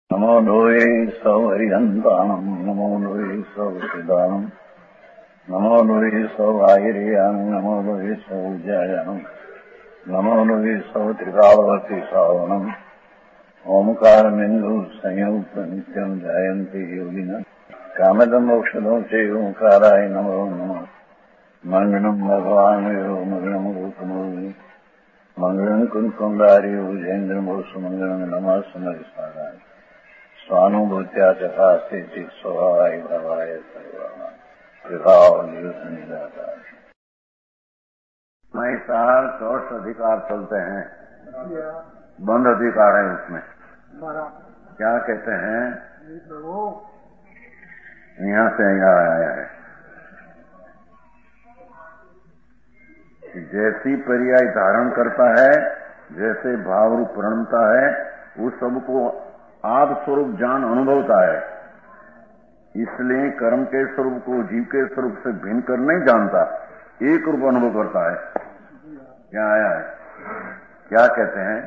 नमो लोये सौहरिहन्तानम् नमो लोये सौहृदानम् नमो लोये सौभागिर्यानम् नमो लोये सौविजयानम् नमो लोये सौत्रिकावती सावनम् ओंकारमिन्दु संयुक्त नित्यम् जयन्ति योगिनः कामदम् मोक्षदम् च ओंकाराय नमो नमः मङ्गलम् भगवान् मङ्गलम् रूपमोहि मङ्गलम् कुन्कुण्डारि भुजेन्द्रमोसुमङ्गलम् नमः समरिसाराय स्वानुभूत्या चकास्ते चित् स्वभावाय भवाय सर्वनिदाता। मैं सार चौष अधिकार चलते हैं, बंद अधिकार है उसमें। क्या कहते हैं? यहाँ से यहाँ आया है कि जैसी पर्याय धारण करता है, जैसे भाव रूप प्रणमता है, उस सबको आप स्वरूप जान अनुभवता है। इसलिए कर्म के स्वरूप को जीव के स्वरूप से भिन्न कर नहीं जानता, एक रूप अनुभव करता है। क्या आया है? क्या कहते हैं?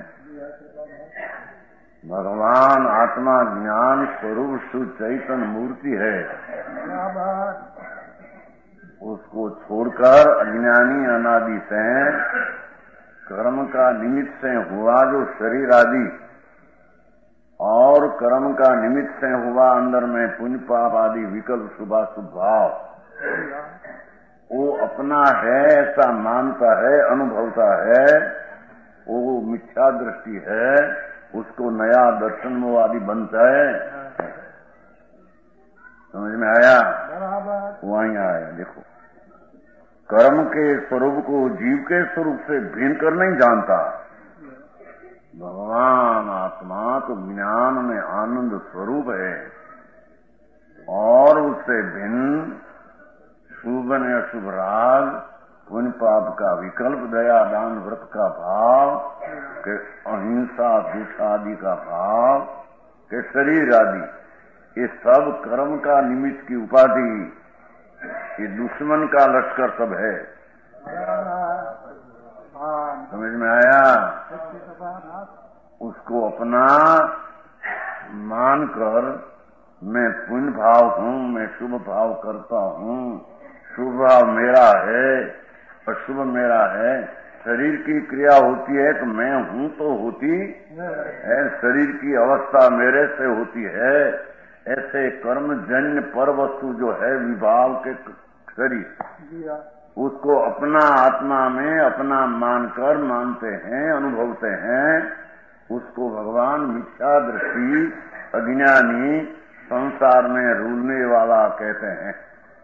भगवान आत्मा ज्ञान स्वरूप सुचैतन्य मूर्ति है। उसको छोड़कर अज्ञानी अनादि से कर्म का निमित्त से हुआ जो शरीर आदि और कर्म का निमित्त से हुआ अंदर में पुण्य पाप आदि विकल्प शुभाशुभ भाव, वो अपना है ऐसा मानता है, अनुभवता है, वो मिथ्या दृष्टि है, उसको नया दर्शन वो आदि बनता है। समझ में आया? वहीं आया। देखो, कर्म के स्वरूप को जीव के स्वरूप से भिन्न कर नहीं जानता। भगवान आत्मा तो ज्ञान में आनंद स्वरूप है और उससे भिन्न शुभ ने अशुभ राग, पुण्य पाप का विकल्प, दया दान व्रत का भाव, के अहिंसा दुख आदि का भाव, के शरीर आदि, ये सब कर्म का निमित्त की उपाधि, ये दुश्मन का लश्कर सब है। समझ में आया? उसको अपना मानकर मैं पुण्य भाव हूँ, मैं शुभ भाव करता हूँ, शुभ भाव मेरा है, अशुभ मेरा है। शरीर की क्रिया होती है तो मैं हूँ तो होती है, शरीर की अवस्था मेरे से होती है। ऐसे कर्मजन्य पर वस्तु जो है विभाव के शरीर, उसको अपना आत्मा में अपना मानकर मानते हैं, अनुभवते हैं। उसको भगवान मिथ्या दृष्टि, अज्ञानी, संसार में रूलने वाला कहते हैं।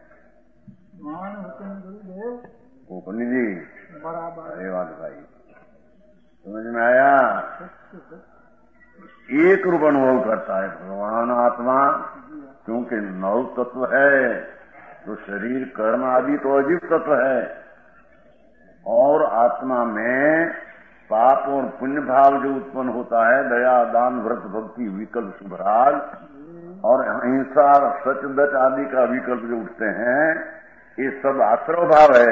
उपनिधि अरे बात भाई, समझ में आया? एक रूप अनुभव करता है भगवान आत्मा, क्योंकि नौ तत्व है तो शरीर कर्म आदि तो अजीब तत्व है, और आत्मा में पाप और पुण्य भाव जो उत्पन्न होता है, दया दान व्रत भक्ति विकल्प शुभ राग और अहिंसा सच दच आदि का विकल्प जो उठते हैं, ये सब आश्रव भाव है।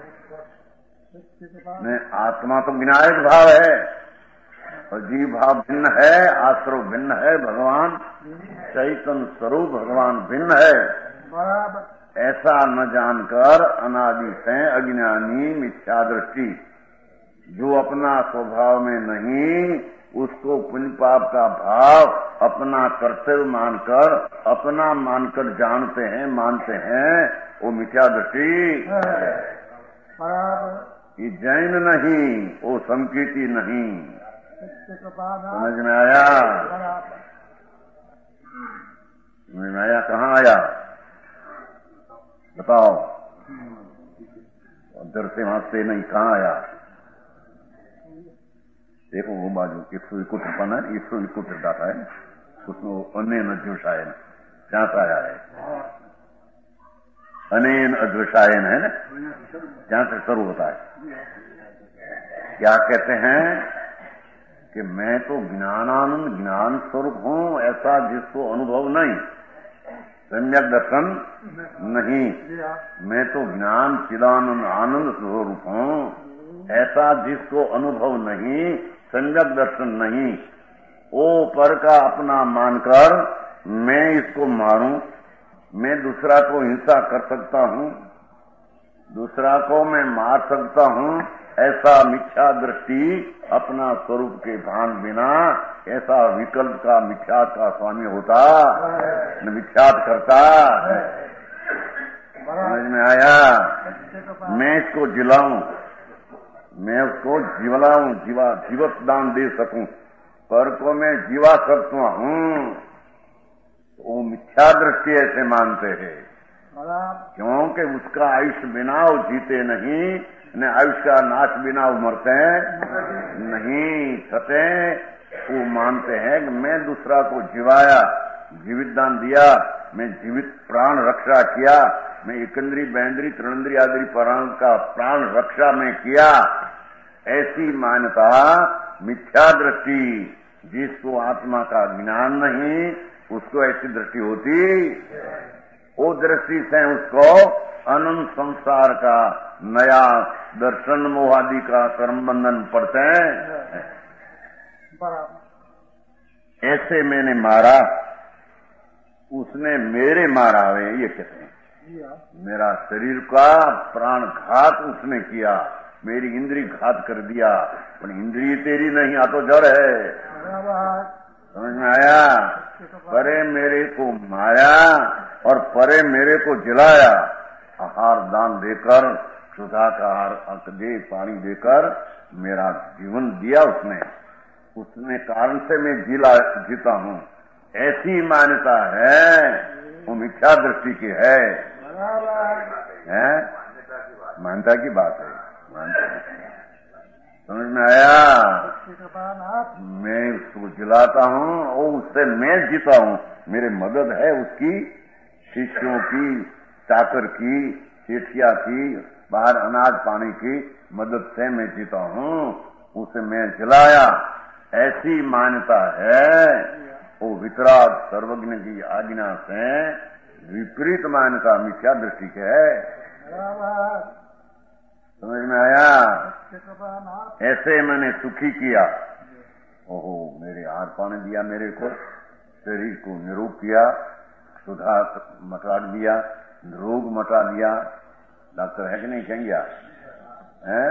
आत्मा तो विनायक भाव है और जीव भाव भिन्न है, आश्रव भिन्न है, भगवान चैतन्य स्वरूप भगवान भिन्न है। ऐसा न जानकर अनादि से अज्ञानी मिथ्या दृष्टि, जो अपना स्वभाव में नहीं, उसको पुण्य पाप का भाव अपना कर्तव्य मानकर, अपना मानकर जानते हैं, मानते हैं, वो मिथ्या दृष्टि। ये जैन नहीं, वो संकीर्ति नहीं। समझ में आया? समझ में आया? कहाँ आया बताओ? उधर से वहां से नहीं, कहाँ आया? देखो वो बाजू 171 पन्ना, 171 डाटा है उसमें। अनेन अध्युषायन जहाँ से आया है, अनेन अध्युषायन है ना, जहाँ से शुरू होता है। क्या कहते हैं कि मैं तो ज्ञानानंद ज्ञान स्वरूप हूँ, ऐसा जिसको अनुभव नहीं, सम्यक दर्शन नहीं। मैं तो ज्ञान चिदानंद आनंद स्वरूप हूँ, ऐसा जिसको अनुभव नहीं, सम्यक दर्शन नहीं, वो पर का अपना मानकर मैं इसको मारूं, मैं दूसरा को हिंसा कर सकता हूं, दूसरा को मैं मार सकता हूं, ऐसा मिथ्या दृष्टि अपना स्वरूप के भान बिना ऐसा विकल्प का मिथ्यात का स्वामी होता न मिथ्यात करता। समझ में आया? मैं इसको जिलाऊं, मैं उसको जिवलाऊं, जीवत दान दे सकूं, पर को मैं जीवा सकता हूं, वो मिथ्या दृष्टि ऐसे मानते हैं, क्योंकि उसका आयुष्य बिना वो जीते नहीं, न आयुष्य का नाश बिना वो मरते नहीं छते। वो मानते हैं कि मैं दूसरा को जिवाया, जीवित दान दिया, मैं जीवित प्राण रक्षा किया, मैं एकंद्री बैंद्री तृणंद्री आदि प्राण का प्राण रक्षा में किया, ऐसी मान्यता मिथ्या दृष्टि। जिसको आत्मा का ज्ञान नहीं उसको ऐसी दृष्टि होती, वो दृष्टि से उसको अनंत संसार का नया दर्शन मोहादि का कर्म बंधन पड़ते हैं। ऐसे मैंने मारा, उसने मेरे मारा है, ये कहते हैं। मेरा शरीर का प्राण घात उसने किया, मेरी इंद्री घात कर दिया, पर इंद्री तेरी नहीं, आ तो जड़ है। समझ में आया? परे मेरे को माया और परे मेरे को जिलाया, आहार दान देकर, सुधा का आहार दे, पानी देकर मेरा जीवन दिया उसने, उसने कारण से मैं जीता हूं। ऐसी मान्यता है, वो मिथ्या दृष्टि की है? मान्यता की बात है, समझ में आया? मैं उसको जिलाता हूं और उससे मैं जीता हूं, मेरे मदद है उसकी, शिष्यों की, चाकर की, सेठिया की, बाहर अनाज पानी की मदद से मैं जीता हूं, उसे मैं जिलाया। ऐसी मान्यता है, वो वितराग सर्वज्ञ की आज्ञा से विपरीत मान्यता मिथ्या दृष्टि के है। समझ में आया? ऐसे मैंने सुखी किया, ओहो मेरे हार पाने दिया, मेरे को शरीर को निरोग किया, सुधा मटा दिया, रोग मटा दिया। डॉक्टर है कि नहीं कहेंगे? है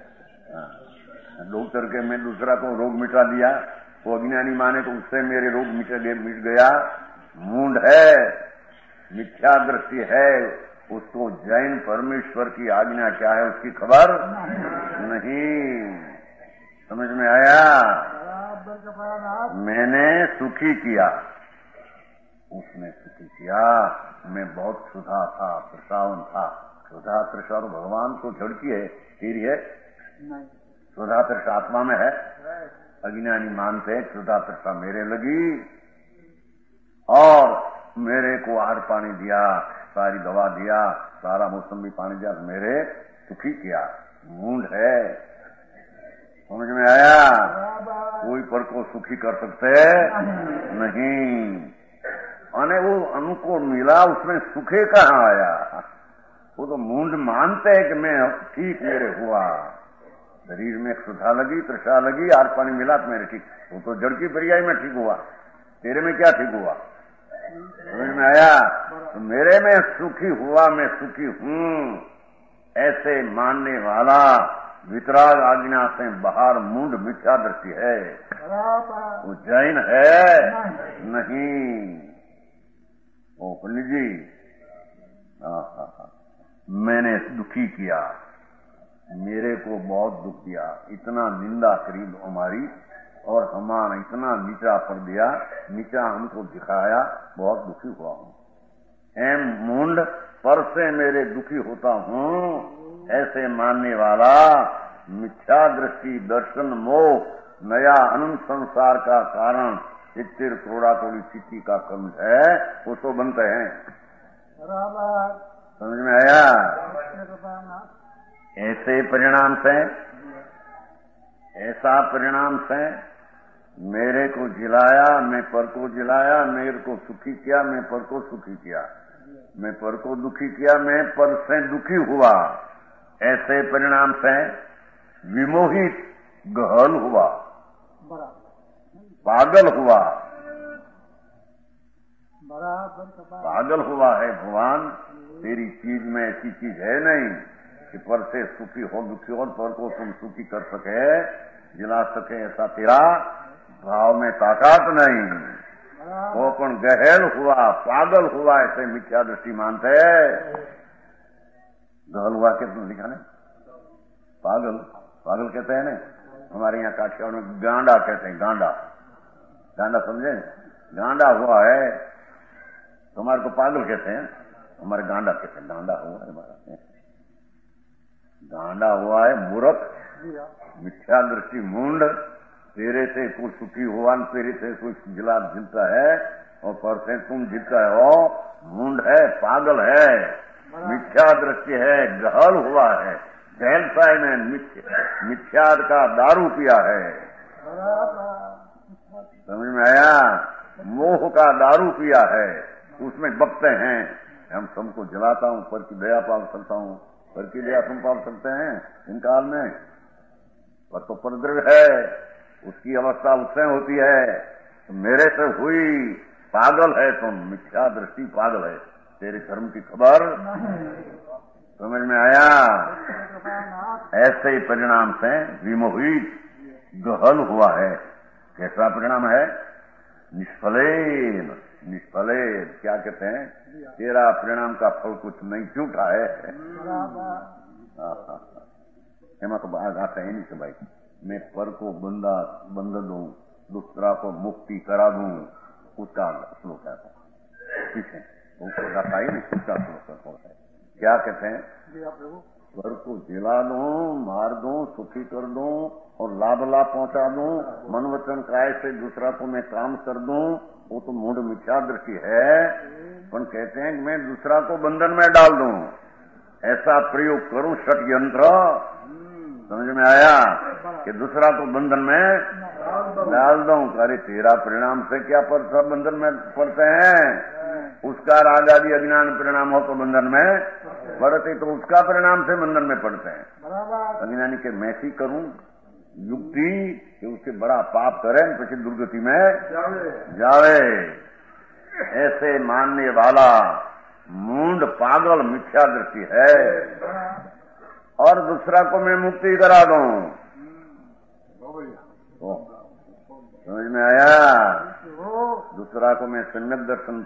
डॉक्टर के मैं दूसरा को रोग मिटा दिया, वो अज्ञानी माने तो उससे मेरे रोग मिट गया। मूंड है, मिथ्या दृष्टि है, उसको जैन परमेश्वर की आज्ञा क्या है उसकी खबर नहीं। समझ में आया? मैंने सुखी किया, उसने सुखी किया। मैं बहुत सुधा था, प्रसावन था। सुधा तृषा तो भगवान को झड़की है, तेरी है? सुधा तृषा आत्मा में है। अज्ञानी मानते सुधा तृषा मेरे लगी और मेरे को आहार पानी दिया, सारी दवा दिया, सारा मौसमी पानी दिया, मेरे सुखी किया। मूंड है। समझ में आया? कोई पर को सुखी कर सकते नहीं। अने वो अनुको मिला, उसमें सुखे कहाँ आया? वो तो मूंड मानते है कि मैं ठीक मेरे हुआ, शरीर में सुधा लगी, तृषा लगी, आहार पानी मिला तो मेरे ठीक। वो तो जड़ की पर्याय में ठीक हुआ, तेरे में क्या ठीक हुआ? समझ में आया? तो मेरे में सुखी हुआ, मैं सुखी हूं, ऐसे मानने वाला वितराग आज्ञा से बाहर मूंड मिथ्या दृष्टि है। वो जैन है नहीं। ओ पंडित जी, मैंने दुखी किया, मेरे को बहुत दुख दिया, इतना निंदा करी हमारी और हमारा इतना नीचा कर दिया, नीचा हमको दिखाया, बहुत दुखी हुआ हूं। एम मूंड पर से मेरे दुखी होता हूं, ऐसे मानने वाला मिथ्या दृष्टि, दर्शन, मोह, नया अनंत संसार का कारण चित्तिर थोड़ा थोड़ी चित्ती का कर्म है, वो तो बनते हैं। समझ में आया? ऐसे परिणाम से, ऐसा परिणाम से मेरे को जिलाया, मैं पर को जिलाया, मेरे को सुखी किया, मैं पर को सुखी किया, मैं पर को दुखी किया, मैं पर से दुखी हुआ। ऐसे परिणाम से विमोहित गहल हुआ। पागल हुआ, पागल हुआ है भगवान। तेरी चीज में ऐसी चीज है नहीं कि पर से सुखी हो दुखी हो, पर को तुम सुखी कर सके, जिला सके, ऐसा तेरा भाव में ताकत नहीं। वो पण गहल हुआ, पागल हुआ, ऐसे मिथ्या दृष्टि मानते। गहल हुआ के तुम लिखा नहीं, पागल, पागल कहते हैं ना, हमारे यहाँ काठियावाड़ में गांडा कहते हैं, गांडा, गांडा समझे, गांडा हुआ है। तुम्हारे को पागल कहते हैं, हमारे गांडा कहते हैं, गांडा हुआ है हमारा, गांडा हुआ है, मूर्ख, मिथ्या दृष्टि, मूंड। तेरे से कोई सुखी हुआ, तेरे से कोई जिला जीतता है, और पर से तुम जीतता हो, मूंड है, पागल है, मिथ्या दृष्टि है, गहल हुआ है, गहल साय में मिथ्या का दारू पिया है। समझ में आया? मोह का दारू पिया है, उसमें बकते हैं। हम सबको जलाता हूं, पर की दया पाल सकता हूं, पर की दया तुम पाल सकते हैं इन काल में? पर तो परद्रव्य है, उसकी अवस्था उससे होती है, तो मेरे से हुई, पागल है तुम, मिथ्या दृष्टि, पागल है, तेरे धर्म की खबर समझ में आया? ऐसे ही परिणाम से विमोहित गहल हुआ है। कैसा परिणाम है? निष्फलेन, निष्फलेन क्या कहते हैं? तेरा परिणाम का फल कुछ नहीं, झूठा है। एमा तो आता है नहीं कि भाई मैं पर को बंध दूं, दूसरा को मुक्ति करा दूं, उसका श्लोक है, ठीक है, उसको गाता ही नहीं, उसका श्लोक है। क्या कहते हैं? पर को जिला दूं, मार दूं, सुखी कर दूं और लाभ पहुंचा दूं, मन वचन काय से दूसरा को मैं काम कर दूं, वो तो मूढ़ मिथ्या दृष्टि है। पर कहते हैं कि मैं दूसरा को बंधन में डाल दूं, ऐसा प्रयोग करूं षड्यंत्र। समझ में आया? कि दूसरा को बंधन में डाल दूं। अरे तेरा परिणाम से क्या पर बंधन में पड़ते हैं? उसका राग आदि अज्ञान परिणाम हो तो बंधन में पड़ते, तो उसका परिणाम से बंधन में पड़ते हैं। अज्ञानी के मैं ही करूं युक्ति कि उसके बड़ा पाप करें, फिर दुर्गति में जावे, ऐसे मानने वाला मूंड, पागल, मिथ्या दृष्टि है। और दूसरा को मैं मुक्ति करा दूं, समझ में आया? दूसरा को मैं सम्यक दर्शन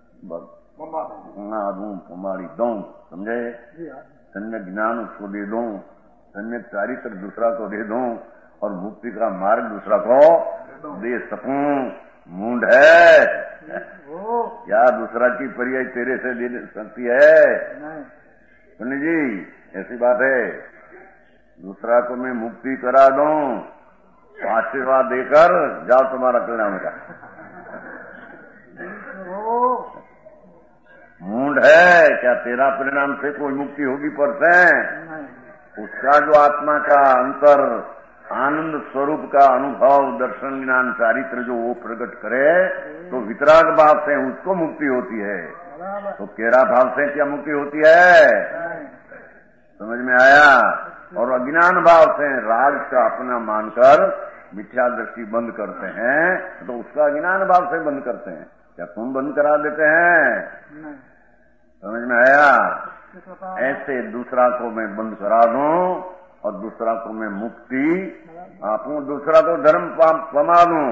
दूं, हमारी दूं, समझे? सम्यक ज्ञान उसको दे दूं, सम्यक चारित्र दूसरा को दे दूं, और मुक्ति का मार्ग दूसरा को दे सकूं। मूंड है क्या? दूसरा की पर्याय तेरे से दे सकती है? सुनिए जी, ऐसी बात है। दूसरा को मैं मुक्ति करा दूं, आशीर्वाद देकर जाओ, तुम्हारा परिणाम का मूंड है क्या? तेरा परिणाम से कोई मुक्ति होगी पर से? उसका जो आत्मा का अंतर आनंद स्वरूप का अनुभव, दर्शन, ज्ञान, चारित्र जो वो प्रकट करे, तो वितराग भाव से उसको मुक्ति होती है। तो केरा भाव से क्या मुक्ति होती है? समझ में आया? और अज्ञान भाव से राग का अपना मानकर मिथ्या दृष्टि बंद करते हैं, तो उसका अज्ञान भाव से बंद करते हैं। क्या तुम बंद करा देते हैं? समझ में आया? ऐसे दूसरा को मैं बंद करा दूं और दूसरा को मैं मुक्ति आपू, दूसरा को धर्म पमा दूं,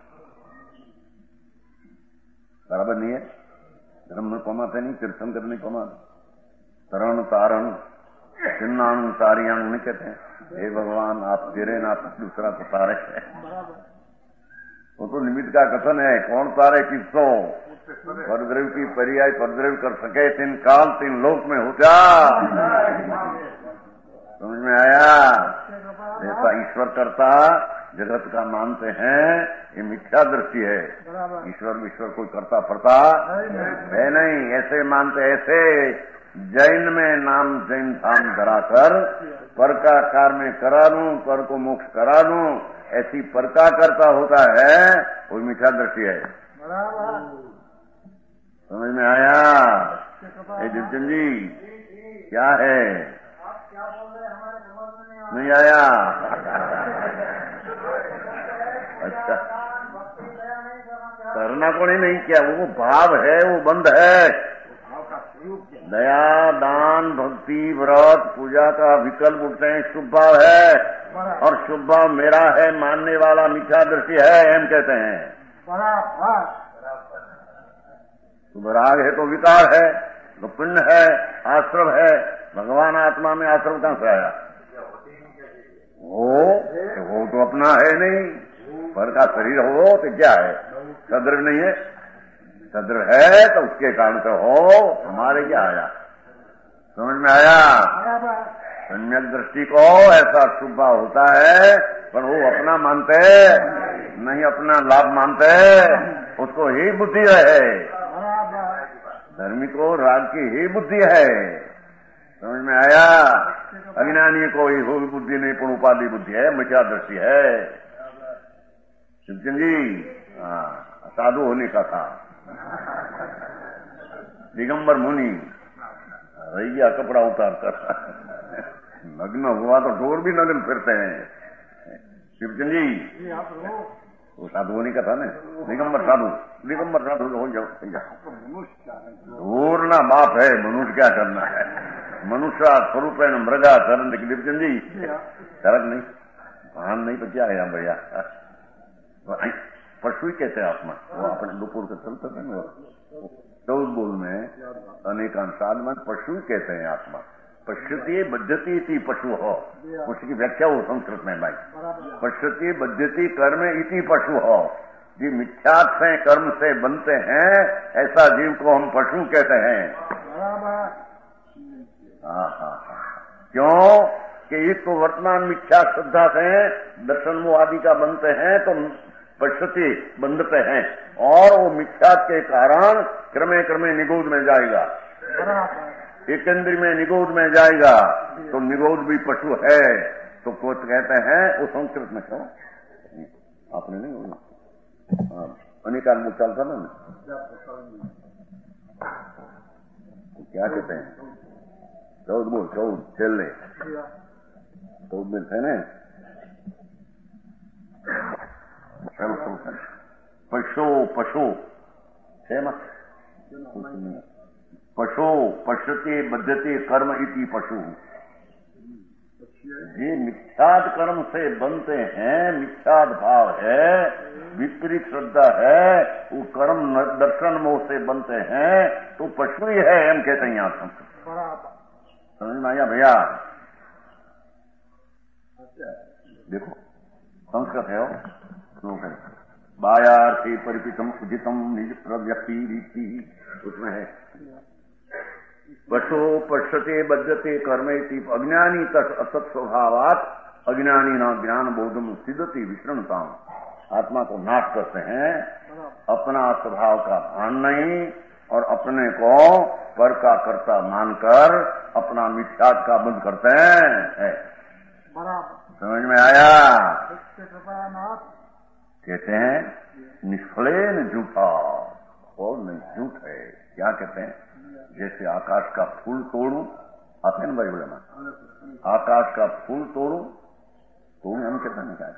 बराबर नहीं है? धर्म में पमाते नहीं, कीर्तन करने पमा, तरण तारण चिन्नानु तारियानु नहीं कहते हैं। हे भगवान आप तेरे ना दूसरा को तारे है, वो तो निमित्त का कथन है। कौन तारे किसको? परद्रव्य की पर्याय परद्रव्य कर सके, तीन काल तीन लोक में हो जा। समझ में आया? जैसा ईश्वर करता जगत का मानते हैं, ये मिथ्या दृष्टि है। ईश्वर कोई करता पड़ता है नहीं, ऐसे मानते। ऐसे जैन में नाम जैन धाम धराकर पर का कार में करा दूं, पर को मोक्ष करा दूं, ऐसी पर का करता होता है, कोई मिथ्या दृष्टि है। समझ में आया? जितन जी क्या है? नहीं आया? अच्छा करना को नहीं किया, वो भाव है, वो बंध है। दया, दान, भक्ति, व्रत, पूजा का विकल्प उठते हैं, शुभ भाव है। और शुभ भाव मेरा है मानने वाला मिथ्या दृष्टि है, हम कहते हैं। शुभ राग है तो विकार है, तो पुण्य है, आश्रम है। भगवान आत्मा में आश्रम कहां से आया? वो तो अपना है नहीं। पर का शरीर हो तो क्या है? सदृढ़ नहीं है। सदृढ़ है तो उसके कारण से हो, हमारे क्या आया? समझ में आया? सम्यक दृष्टि को ऐसा शुभ भाव होता है, पर वो अपना मानते नहीं, अपना लाभ मानते, उसको ही बुद्धि है। धर्मी को राग की ही बुद्धि है। समझ में आया? अज्ञानी को ही हो बुद्धि नहीं, पर उपाधि बुद्धि है, मिथ्या दृष्टि है। शिवचंद जी साधु होने का था, दिगंबर मुनि रह गया कपड़ा उतार कर, नग्न हुआ तो ढोर भी नग्न फिरते हैं। शिवचंद जी वो साधु होने का था ना, दिगंबर साधु हो जाओ। ढोर ना बाप है, मनुष्य क्या करना है? मनुष्य स्वरूप है न मृगा चरण। शिवचंद जी शरक नहीं, भान नहीं तो क्या है भैया? पशु ही कहते हैं आत्मा। वो अपने दोपहर के चलते थे ना, 14 बोल में अनेकांशाद में पशु कहते हैं आत्मा। पश्यति बद्धति इति पशु हो, उसकी व्याख्या हो संस्कृत में भाई। पश्यति बद्धति कर्म इति पशु हो। जी मिथ्यात् से कर्म से बनते हैं, ऐसा जीव को हम पशु कहते हैं। क्यों कि इस तो वर्तमान मिथ्या श्रद्धा से दर्शन मोह आदि का बनते हैं, तो पश्यति बंधते हैं, और वो मिथ्या के कारण क्रमे क्रमे निगोद में जाएगा, एकेंद्री में निगोद में जाएगा। तो निगोद भी पशु है। तो कोच कहते हैं वो संस्कृत में, क्यों आपने नहीं अनेकाल में चलता ना, तो क्या कहते हैं? 14 बोल, 14 चल 14 मिलते हैं ना। पशु पशु है ना, पशु पश्यति बद्धति कर्म इति पशु। ये मिथ्याद कर्म से बनते हैं, मिथ्याद भाव है, विपरीत श्रद्धा है, वो कर्म दर्शन मोह से बनते हैं, तो पशु ही है, हम कहते हैं। यहाँ समझ में आया भैया? देखो संस्कृत है वो, बायार्थी परिपितम उदितम निज प्रव्यक्ति रीति, उसमें है पशु पश्यते बद्धते कर्मेति अज्ञानी असत स्वभावात अज्ञानी न ज्ञान बोधम सिद्धति विश्रमता। आत्मा को नाश करते हैं, अपना स्वभाव का भान नहीं, और अपने को पर का कर्ता मानकर अपना मिथ्यात का बंध करते हैं। समझ में आया? कहते हैं निष्फलेन झूठा, और नहीं झूठ है। क्या कहते हैं? जैसे आकाश का फूल तोड़ू, आते हैं भाई बोले ना, आकाश का फूल तोड़ू तो हम कहते हैं क्या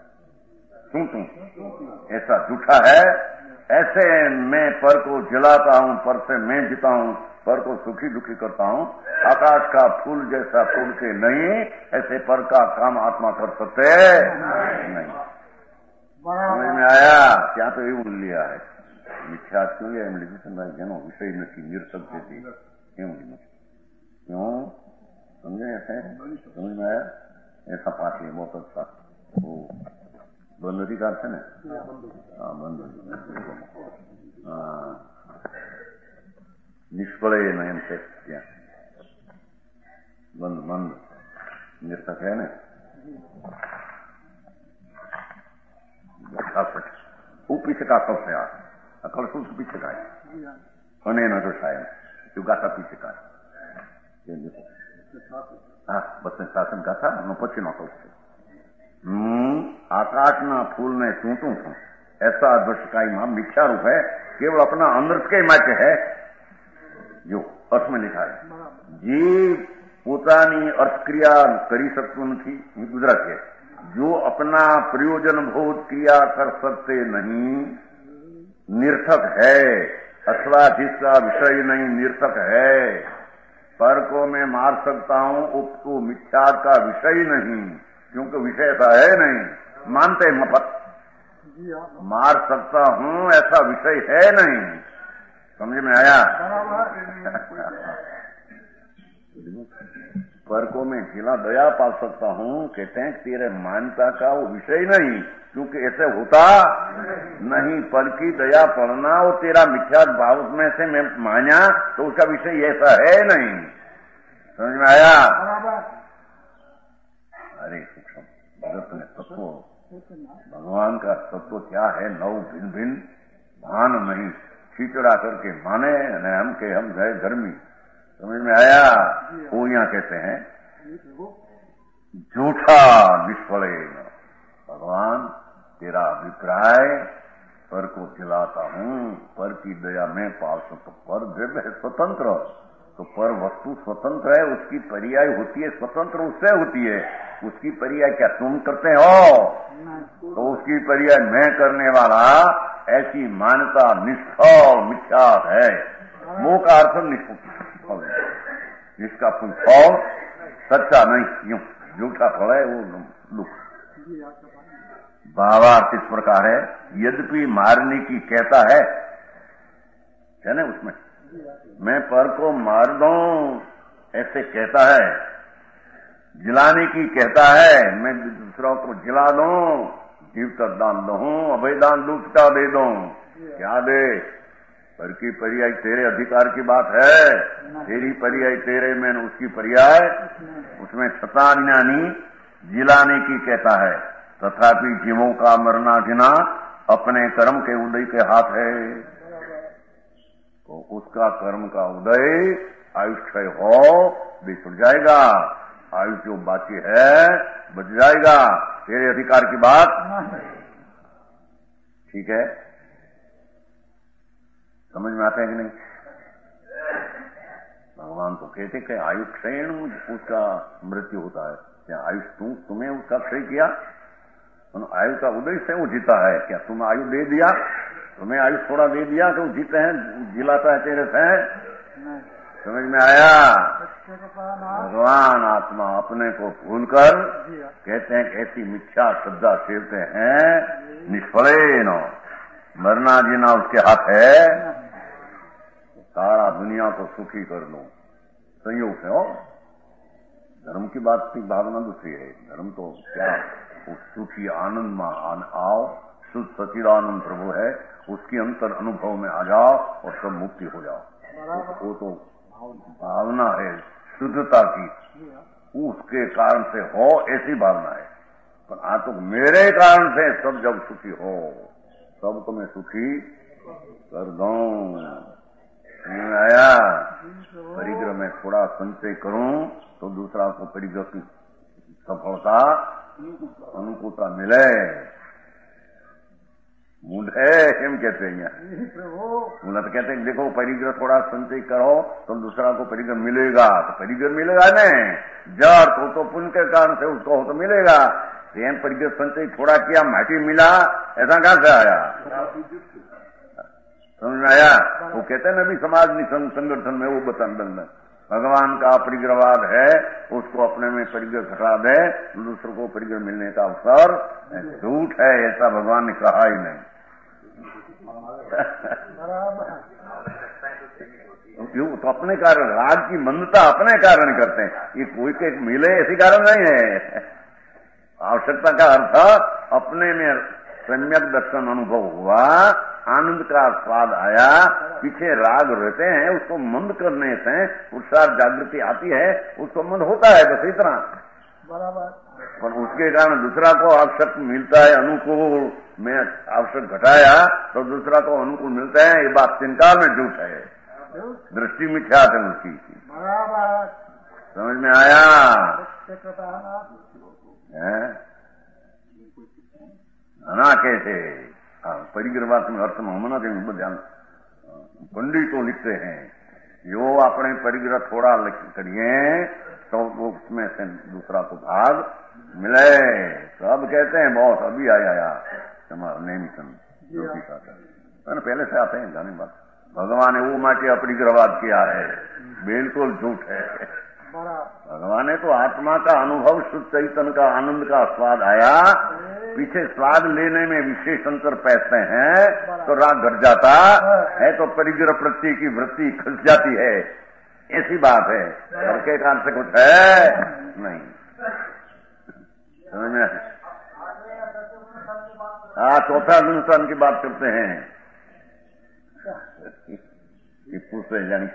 तू ऐसा झूठा है। ऐसे मैं पर को जलाता हूं, पर से मैं जीता हूं, पर को सुखी दुखी करता हूं। आकाश का फूल जैसा तोड़ के नहीं, ऐसे पर का काम आत्मा कर सकते नहीं। समझ में आया? क्या तो ये बोल लिया है मिथ्या क्यों है जनो विषय નથી નિરસક જેથી કેમ क्यों समझे? ऐसे समझ में आया? ऐसा पाठ है बहुत अच्छा। वो बंद अधिकार से ना, हाँ बंद निष्फल नयन से क्या बंद बंद निरसक है ना। वो पीछे का कब से अकल शुल्क पीछे का है, होने न तो शायद गाथा पीछे का बस शासन गाथा पची नो कल आकाश ना फूल ने चूंटू छू ऐसा दृष्टकाई में मिथ्या रूप है, केवल अपना अंदर के माटे है। जो अर्थ में लिखा है जीव પોતાની અર્થક્રિયા કરી શકતું નથી, ये गुजरात है। जो अपना प्रयोजन बोध क्रिया कर सकते नहीं, निर्थक है, अथवा जिसका विषय नहीं निर्थक है। पर को मैं मार सकता हूं, उपको मिथ्या का विषय नहीं, क्योंकि विषय ऐसा है नहीं, मानते मफत। मार सकता हूं ऐसा विषय है नहीं, समझ में आया? पर को मैं खिला दया पा सकता हूं, कहते हैं तेरे मान्यता का वो विषय नहीं, क्योंकि ऐसे होता नहीं। पर की दया पड़ना वो तेरा मिथ्या भाव में से मैं माना तो उसका विषय ऐसा है नहीं, समझ में आया? अरे सूक्ष्म जगत में तत्व, भगवान का तत्व क्या है? नौ भिन्न भिन्न भान नहीं, खींचड़ा करके माने न हम के हम गए धर्मी, समझ में आया? वो यहाँ कहते हैं झूठा निष्फले। भगवान तेरा अभिप्राय पर को खिलाता हूं, पर की दया में पाल सकता। पर जब है स्वतंत्र, तो पर वस्तु स्वतंत्र है, उसकी पर्याय होती है स्वतंत्र, उससे होती है। उसकी पर्याय क्या तुम करते हो? तो उसकी पर्याय मैं करने वाला, ऐसी मान्यता निष्फल मिथ्या है। मोह का अर्थ निष्फल है, जिसका फल सच्चा नहीं, यूं झूठा फल है वो दुख। भावार्थ इस प्रकार है, यद्यपि मारने की कहता है ना उसमें, मैं पर को मार दूं ऐसे कहता है, जिलाने की कहता है, मैं दूसरों को जिला दूं, जीव तक दान दूं, अभय दान दूं, क्या दे दूं? क्या दे? पर की पर्याय तेरे अधिकार की बात है, तेरी पर्याय तेरे में, उसकी पर्याय उसमें। शतान्यानी जिलाने की कहता है, तथापि जीवों का मरना जीना अपने कर्म के उदय के हाथ है। तो उसका कर्म का उदय आयुष्य हो भी छुट जाएगा, आयुष जो बाकी है बच जाएगा, तेरे अधिकार की बात। ठीक है, समझ में आता है कि नहीं? भगवान तो कहते कि आयु क्षय उसका मृत्यु होता है। क्या आयुष तुम्हें उसका क्षय किया? आयु का उदय से वो जीता है। क्या तुम आयु दे दिया? तुम्हें आयु थोड़ा दे दिया तो जीते हैं, जिलाता है तेरे से? समझ में आया? भगवान आत्मा अपने को भूलकर कहते हैं कि ऐसी मिथ्या श्रद्धा सेवते हैं, निष्फले न, मरना जीना उसके हाथ है। सारा दुनिया को सुखी कर दो, संयोग से हो। धर्म की बात की भावना दूसरी है। धर्म तो क्या, उस सुखी आनंद में आओ, शुद्ध सच्चिदानंद प्रभु है, उसकी अंतर अनुभव में आ जाओ और सब मुक्ति हो जाओ। वो तो भावना है शुद्धता की, उसके कारण से हो ऐसी भावना है। पर आज तो मेरे कारण से सब जब सुखी हो, सबको मैं सुखी कर दूं। आया परिग्रह में थोड़ा संचय करूं तो दूसरा को परिग्रह की सफलता अनुकूलता मिले। मूढ़े हिम कहते हैं, मूला तो कहते हैं देखो परिग्रह थोड़ा संचय करो तो दूसरा को परिग्रह मिलेगा। तो परिग्रह मिलेगा नहीं, जड़ तो पुण्य के कारण से उसको हो तो मिलेगा। प्रेम परिग्रह संचय थोड़ा किया, माटी मिला, ऐसा कहां से आया? समझ में आया? वो कहते हैं ना भी समाज संगठन में वो बतन भगवान का परिग्रहवाद है, उसको अपने में परिग्रह घटा दे, दूसरों को परिग्रह मिलने का अवसर झूठ है, ऐसा भगवान ने कहा ही नहीं। तो अपने कारण, राग की मंदता अपने कारण करते हैं, ये कोई के मिले ऐसी कारण नहीं है। आवश्यकता का अर्थ अपने में सम्यक दर्शन अनुभव हुआ, आनंद का स्वाद आया, पीछे राग रहते हैं, उसको मंद करने से उत्साह जागृति आती है, उसको मंद होता है बस इतना बराबर। पर उसके कारण दूसरा को आवश्यक मिलता है, अनुकूल में आवश्यक घटाया तो दूसरा को अनुकूल मिलता है, ये बात चिंता में झूठ है, दृष्टि मिथ्या है उसकी। बराबर समझ में आया? ना कैसे परिग्रहवाद में अर्थ में होना चाहिए ध्यान। पंडित तो लिखते हैं जो अपने परिग्रह थोड़ा करिए तो वो उसमें से दूसरा को भाग मिले। सब कहते हैं बहुत अभी आया नहीं सन ज्योतिष पहले से आते हैं जाने बात। भगवान ने वो माटी अपरिग्रहवाद किया है, बिल्कुल झूठ है। भगवान ने तो आत्मा का अनुभव, शुद्ध चैतन्य का आनंद का स्वाद आया, पीछे स्वाद लेने में विशेष अंतर पैसे हैं तो राग घट जाता है, तो परिग्रह प्रत्यय की वृत्ति खस जाती है, ऐसी बात है। करके कारण से कुछ है नहीं, समझ में? चौथा अनुष्ठान की बात करते हैं। टिप्पू से जानी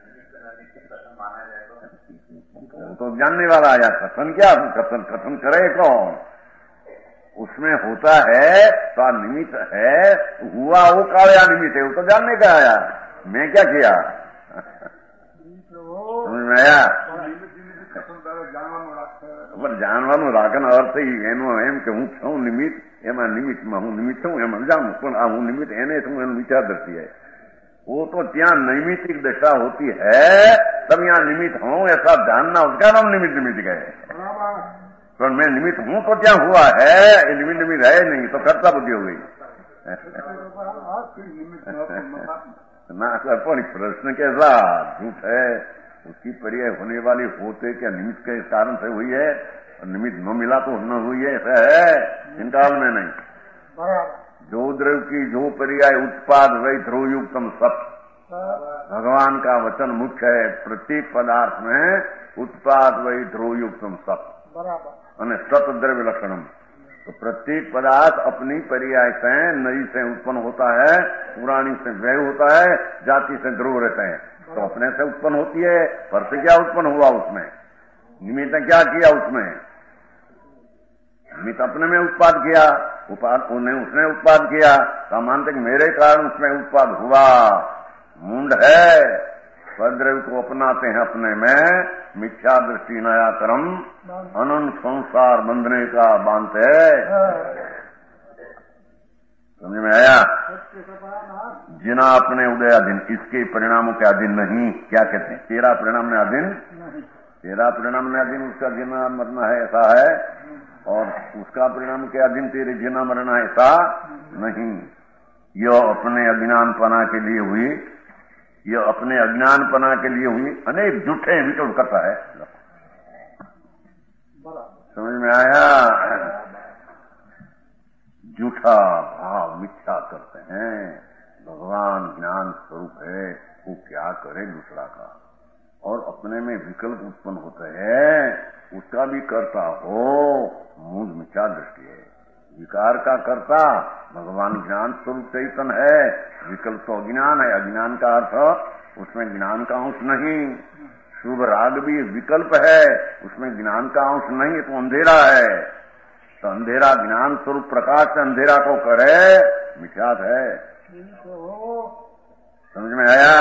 तो जानने वाला आया, कथन क्या? कथन करे कौन? उसमें होता है तो निमित्त है, हुआ वो काया निमित्त है, वो तो जानने का आया। मैं क्या किया? समझ में आया? જાણવાનું રાખવાનો અર્થ એનો એમ કે હું છું નિમિત્ત, એમાં નિમિત્તમાં હું નિમિત્ત છું એમાં જાણું, પણ આ હું નિમિત્ત એને છું એનો વિચાર દર્શી है। वो तो ત્યાં नैमित्तिक दशा होती है, तब यहाँ निमित्त हूं ऐसा जानना, उसका नाम निमित्त निमित्त गए। पर मैं निमित्त हूं तो क्या हुआ है, ये निमित्त निमित्त है नहीं, तो कर्ता बुद्धि हो गई ना। पर प्रश्न कैसा झूठ है, उसकी पर्याय होने वाली होते क्या निमित्त के कारण से हुई है, और निमित्त न मिला तो न हुई है, ऐसा है इनकाल में नहीं। जो द्रव्य की जो पर्याय उत्पाद वही ध्रुवयुक्तम सत, भगवान का वचन मुख्य है। प्रत्येक पदार्थ में उत्पाद वही ध्रुवयुक्तम सत અને सत द्रव्य लक्षणम। तो प्रत्येक पदार्थ अपनी पर्याय से नई से उत्पन्न होता है, पुरानी से व्यय होता है, जाति से ध्रुव रहते हैं। तो अपने से उत्पन्न होती है, पर से क्या उत्पन्न हुआ उसमें? निमित्त ने क्या किया उसमें? निमित्त अपने में उत्पाद किया, उसने उत्पाद किया, तो मानते कि मेरे कारण उसमें उत्पाद हुआ। मुंड है, स्वद्रव्य को अपनाते हैं अपने में, मिथ्या दृष्टि नया कर्म, अनंत संसार बंधने का बांधते है। समझ में आया? जिना अपने उदयाधीन, इसके परिणामों के अधीन नहीं। क्या कहते हैं? तेरा परिणाम में अधीन, तेरा परिणाम में अधीन उसका जीना मरना है, ऐसा है, और उसका परिणाम के अधीन तेरे जीना मरना है, ऐसा नहीं। यह अपने अज्ञानपना के लिए हुई, यह अपने अज्ञानपना के लिए हुई अनेक झूठे विकल्प करता है। समझ में आया? झूठा भाव मिथ्या करते हैं। भगवान ज्ञान स्वरूप है, वो क्या करे दूसरा का, और अपने में विकल्प उत्पन्न होते हैं, उसका भी करता हो, मूल मिथ्या दृष्टि है। विकार का करता भगवान ज्ञान स्वरूप चैतन्य है, विकल्प तो अज्ञान है। अज्ञान का अर्थ उसमें ज्ञान का अंश नहीं। शुभ राग भी विकल्प है, उसमें ज्ञान का अंश नहीं, तो अंधेरा है। तो अंधेरा ज्ञान स्वरूप प्रकाश से अंधेरा को करे, मिथ्यात है। समझ में आया?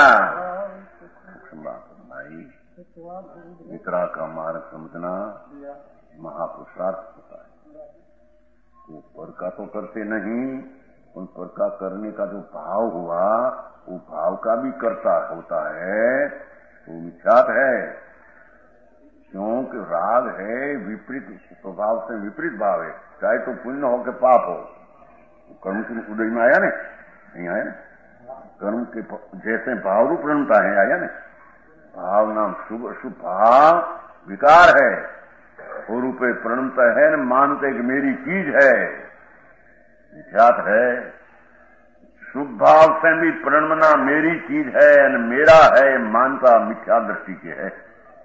भाई मित्रा का मार्ग समझना महापुरुषार्थ होता है। वो पर का तो करते नहीं, उन पर का करने का जो भाव हुआ, वो भाव का भी करता होता है, वो मिथ्यात है। क्योंकि राग है विपरीत स्वभाव से, विपरीत भाव है, चाहे तो पुण्य हो के पाप हो। कर्म के उदय में आया नहीं आया ना? कर्म के जैसे भाव रूप रणता है, आया ना? भाव नाम शुभ शुभ भाव विकार है, वो रूपे प्रणता है न, मानते कि मेरी चीज है, मिथ्यात है। शुभ भाव से भी प्रणमना मेरी चीज है न मेरा है, मानता मिथ्या दृष्टि के है।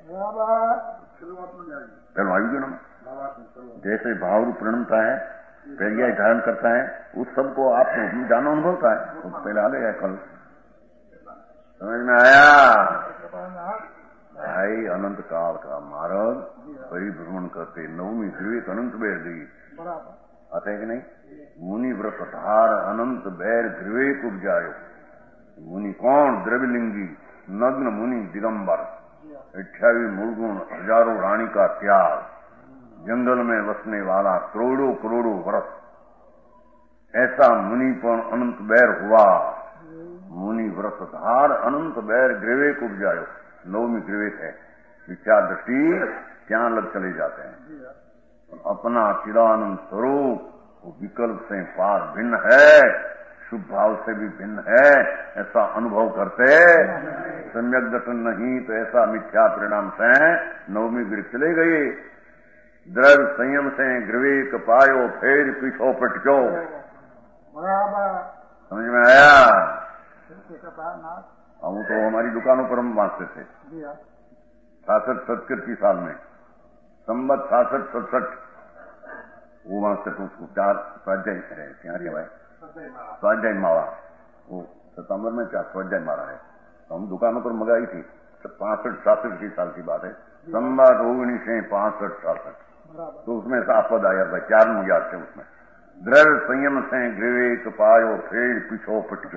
जैसे भाव रूप प्रणमता है, प्रज्ञा धारण करता है, उस सबको आप जानो अनुभवता है, वो पहले आ गया कल। समझ में आया? भाई अनंत काल का मार्ग परिभ्रमण करते नवमी विवेक अनंत बैर गई, आता है कि नहीं? मुनि व्रत धार अनंत बैर विवेक उपजायो। मुनि कौन? द्रव्यलिंगी नग्न मुनि दिगंबर, 28 मूलगुण, हजारों रानी का त्याग, जंगल में बसने वाला करोड़ों करोड़ों वर्ष, ऐसा मुनिपन अनंत बैर हुआ। मुनि व्रत धार अनंत बैर ग्रीवेक उपजायो। नवमी ग्रीवेक है, मिथ्या दृष्टि क्या लग चले जाते हैं। अपना चिदानंद स्वरूप वो विकल्प से पार भिन्न है, शुभ भाव से भी भिन्न है, ऐसा अनुभव करते। सम्यक दर्शन नहीं तो ऐसा मिथ्या परिणाम से नवमी गिर चले गई। द्रव्य संयम से ग्रविक पायो फेर पीछो पटको। समझ में आया? हम तो हमारी दुकानों पर हम बांटते थे 66-67 साल में, संबत 66-67 वो बांटते थे उसको। चार स्वाध्याय है क्या रे भाई? स्वाध्याय माला, वो सितंबर में क्या स्वाध्याय माला है, तो हम दुकानों पर मंगाई थी। 65-67 साल की बात है, संबत 1965-66। तो उसमें सापद आया था, 4 मुझार थे उसमें। द्रव्य संयम से ग्रविक पायो फेर पीछो पटको।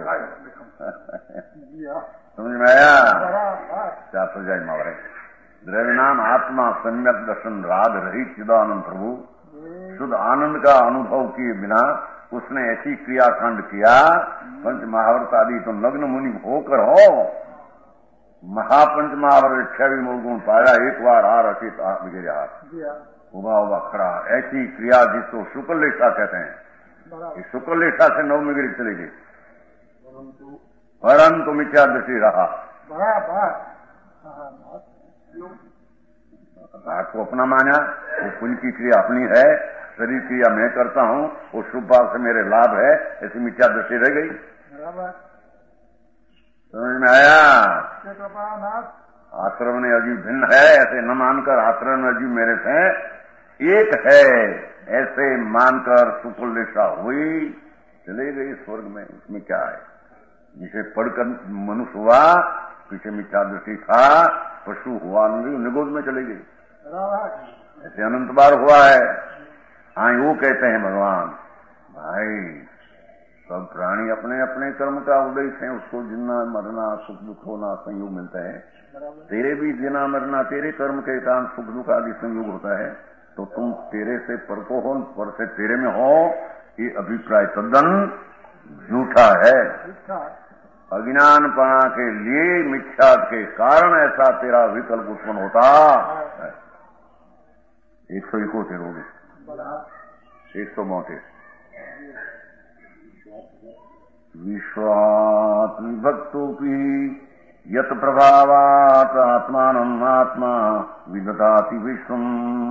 समझ में आया? 4 स्वाध्याय माला है। द्रव्य नाम आत्मा, सम्यक दर्शन, राग रहित चिदानंद प्रभु, शुद्ध आनंद का अनुभव किए बिना उसने ऐसी क्रियाकांड किया। पंच महाव्रत आदि तो नग्न मुनि होकर हो, महापंच महाव्रत 26 मूल पाया, एक बार हार अचित वगैरह हार उभा उभा खड़ा, ऐसी क्रिया जिसको शुक्ल लेखा कहते हैं। शुक्ल लेखा से नवमी गिरी चली गई, परंतु मिथ्या दृष्टि रहा। राग को अपना माना, वो पुण्य की क्रिया अपनी है, शरीर क्रिया मैं करता हूँ, वो शुभ भाव से मेरे लाभ है, ऐसी मिथ्या दृष्टि रह गई। समझ में आया? आश्रम ने अजीब भिन्न है ऐसे न मानकर, आश्रम अजीब मेरे से एक है ऐसे मानकर सुकुलेशा हुई, चले गई स्वर्ग में। उसमें क्या है? जिसे पढ़कर मनुष्य हुआ, पीछे मिथ्या दृष्टि था, पशु हुआ, निगोद में चले गई। ऐसे अनंत बार हुआ है। हाँ, वो कहते हैं भगवान, भाई सब प्राणी अपने अपने कर्म का उदय से उसको जीना मरना सुख दुख होना संयोग मिलता है। तेरे भी जीना मरना तेरे कर्म के कारण सुख दुख आदि संयोग होता है, तो तुम तेरे से पर को हो, पर से तेरे में हो, ये अभिप्राय तद्दन झूठा है। अज्ञानपना के लिए मिथ्या के कारण ऐसा तेरा विकल्प उत्पन्न होता है। 171 हो गए, 132। विश्वात् विभक्तोऽपि यत् प्रभावात् आत्मानम् आत्मा विदधाति विश्वम्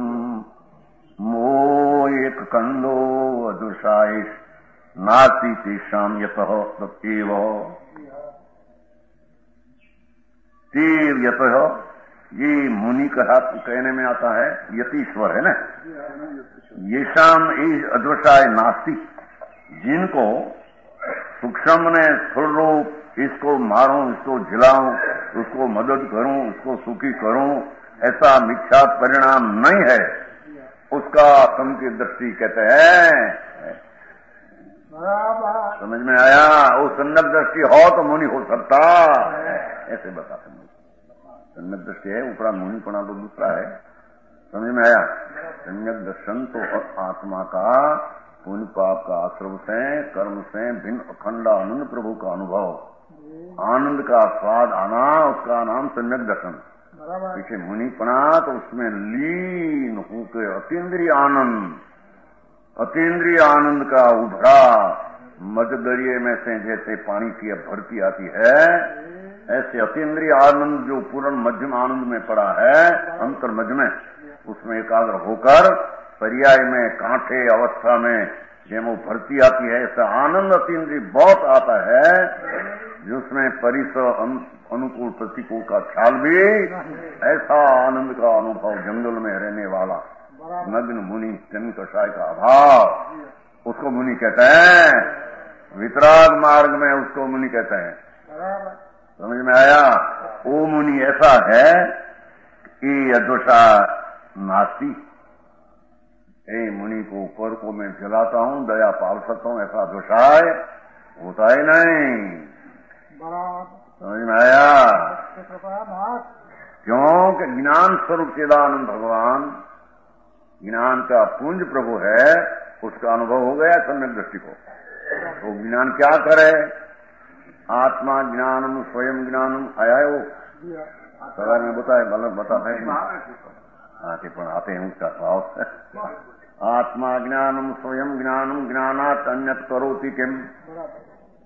मो एक खंडो अदृशायिष नास्ति तेषाम् यतः तदेव तेव यतः। ये मुनि कहा कहने में आता है, यतीश्वर है ना, ये शाम अद्वसाय नास्ति, जिनको सूक्ष्म ने स्थूल रूप इसको मारूं, इसको झिलाऊं, उसको मदद करूं, उसको सुखी करूं, ऐसा मिथ्या परिणाम नहीं है, उसका संकी दृष्टि कहते हैं। समझ में आया? वो सम्यक दृष्टि हो तो मुनि हो सकता, ऐसे बताते हैं। सम्यक दृष्टि है, ऊपरा मुनिपना तो दूसरा है। समझ में आया? सम्यक दर्शन तो आत्मा का पुण्य पाप का आश्रव से, कर्म से भिन्न अखंड आनंद प्रभु का अनुभव, आनंद का स्वाद आना, उसका नाम सम्यक दर्शन। पीछे मुनिपना तो उसमें लीन होकर अतीन्द्रिय आनंद, अतीन्द्रिय आनंद का उभरा मध्य दरिये में से जैसे पानी की भरती आती है, ऐसे अतीन्द्रिय आनंद जो पूर्ण मध्यम आनंद में पड़ा है, अंतर मध्य में, उसमें एकाग्र होकर पर्याय में कांटे अवस्था में जब वो भरती आती है, ऐसा आनंद अतीन्द्रिय बहुत आता है, जिसमें परिसर अनुकूल प्रतिकूल का ख्याल भी, ऐसा आनंद का अनुभव जंगल में रहने वाला नग्न मुनि तन कषाय का अभाव, उसको मुनि कहते हैं। वितराग मार्ग में उसको मुनि कहते हैं। समझ में आया? वो मुनि ऐसा है कि अदोषा नास्ति, ए मुनि को ऊपर को मैं जलाता हूं, दया पाल सकता हूं, ऐसा दोषाय होता ही नहीं। समझ में आया? क्योंकि ज्ञान स्वरूप चिदानंद भगवान ज्ञान का पुंज प्रभु है, उसका अनुभव हो गया सम्यक दृष्टि को। तो ज्ञान क्या करे? आत्मा ज्ञानम स्वयं ज्ञानम आया है, वो सवाल में बताते हैं, आते पण आते हैं उसका भाव। आत्मा ज्ञानम स्वयं ज्ञानम ज्ञानात् अन्यत् करोति किम,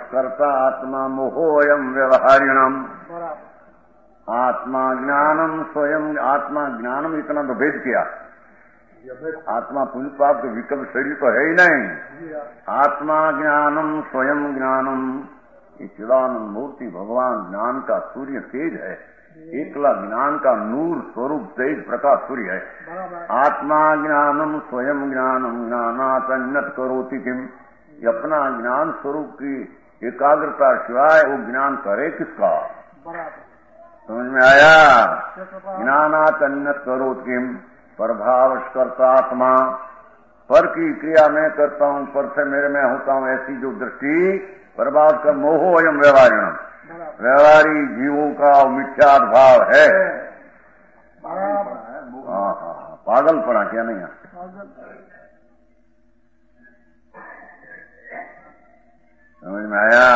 कर्ता आत्मा मोहोयम व्यवहारिणम। आत्मा ज्ञानम स्वयं, आत्मा ज्ञानम इतना तो भेद किया। आत्मा पुण्य पाप के विकल्प शरीर तो है ही नहीं। आत्मा ज्ञानम स्वयं ज्ञानम, ये चिदानंद मूर्ति भगवान ज्ञान का सूर्य तेज है, एकला ज्ञान का नूर स्वरूप तेज प्रकाश सूर्य है। आत्मा ज्ञानम स्वयं ज्ञानम ज्ञानात अन्यत करोति किम, ये अपना ज्ञान स्वरूप की एकाग्रता सिवाय वो ज्ञान करे किसका? समझ में आया? ज्ञानात अन्यत करोति किम, प्रभावस्कर्ता आत्मा, पर की क्रिया मैं करता हूँ, पर से मेरे में होता हूँ, ऐसी जो दृष्टि प्रभाव का मोहो एवं व्यवहारिणम, व्यवहारी जीवों का मिथ्या भाव है। पागल पड़ा क्या नहीं है? समझ में आया?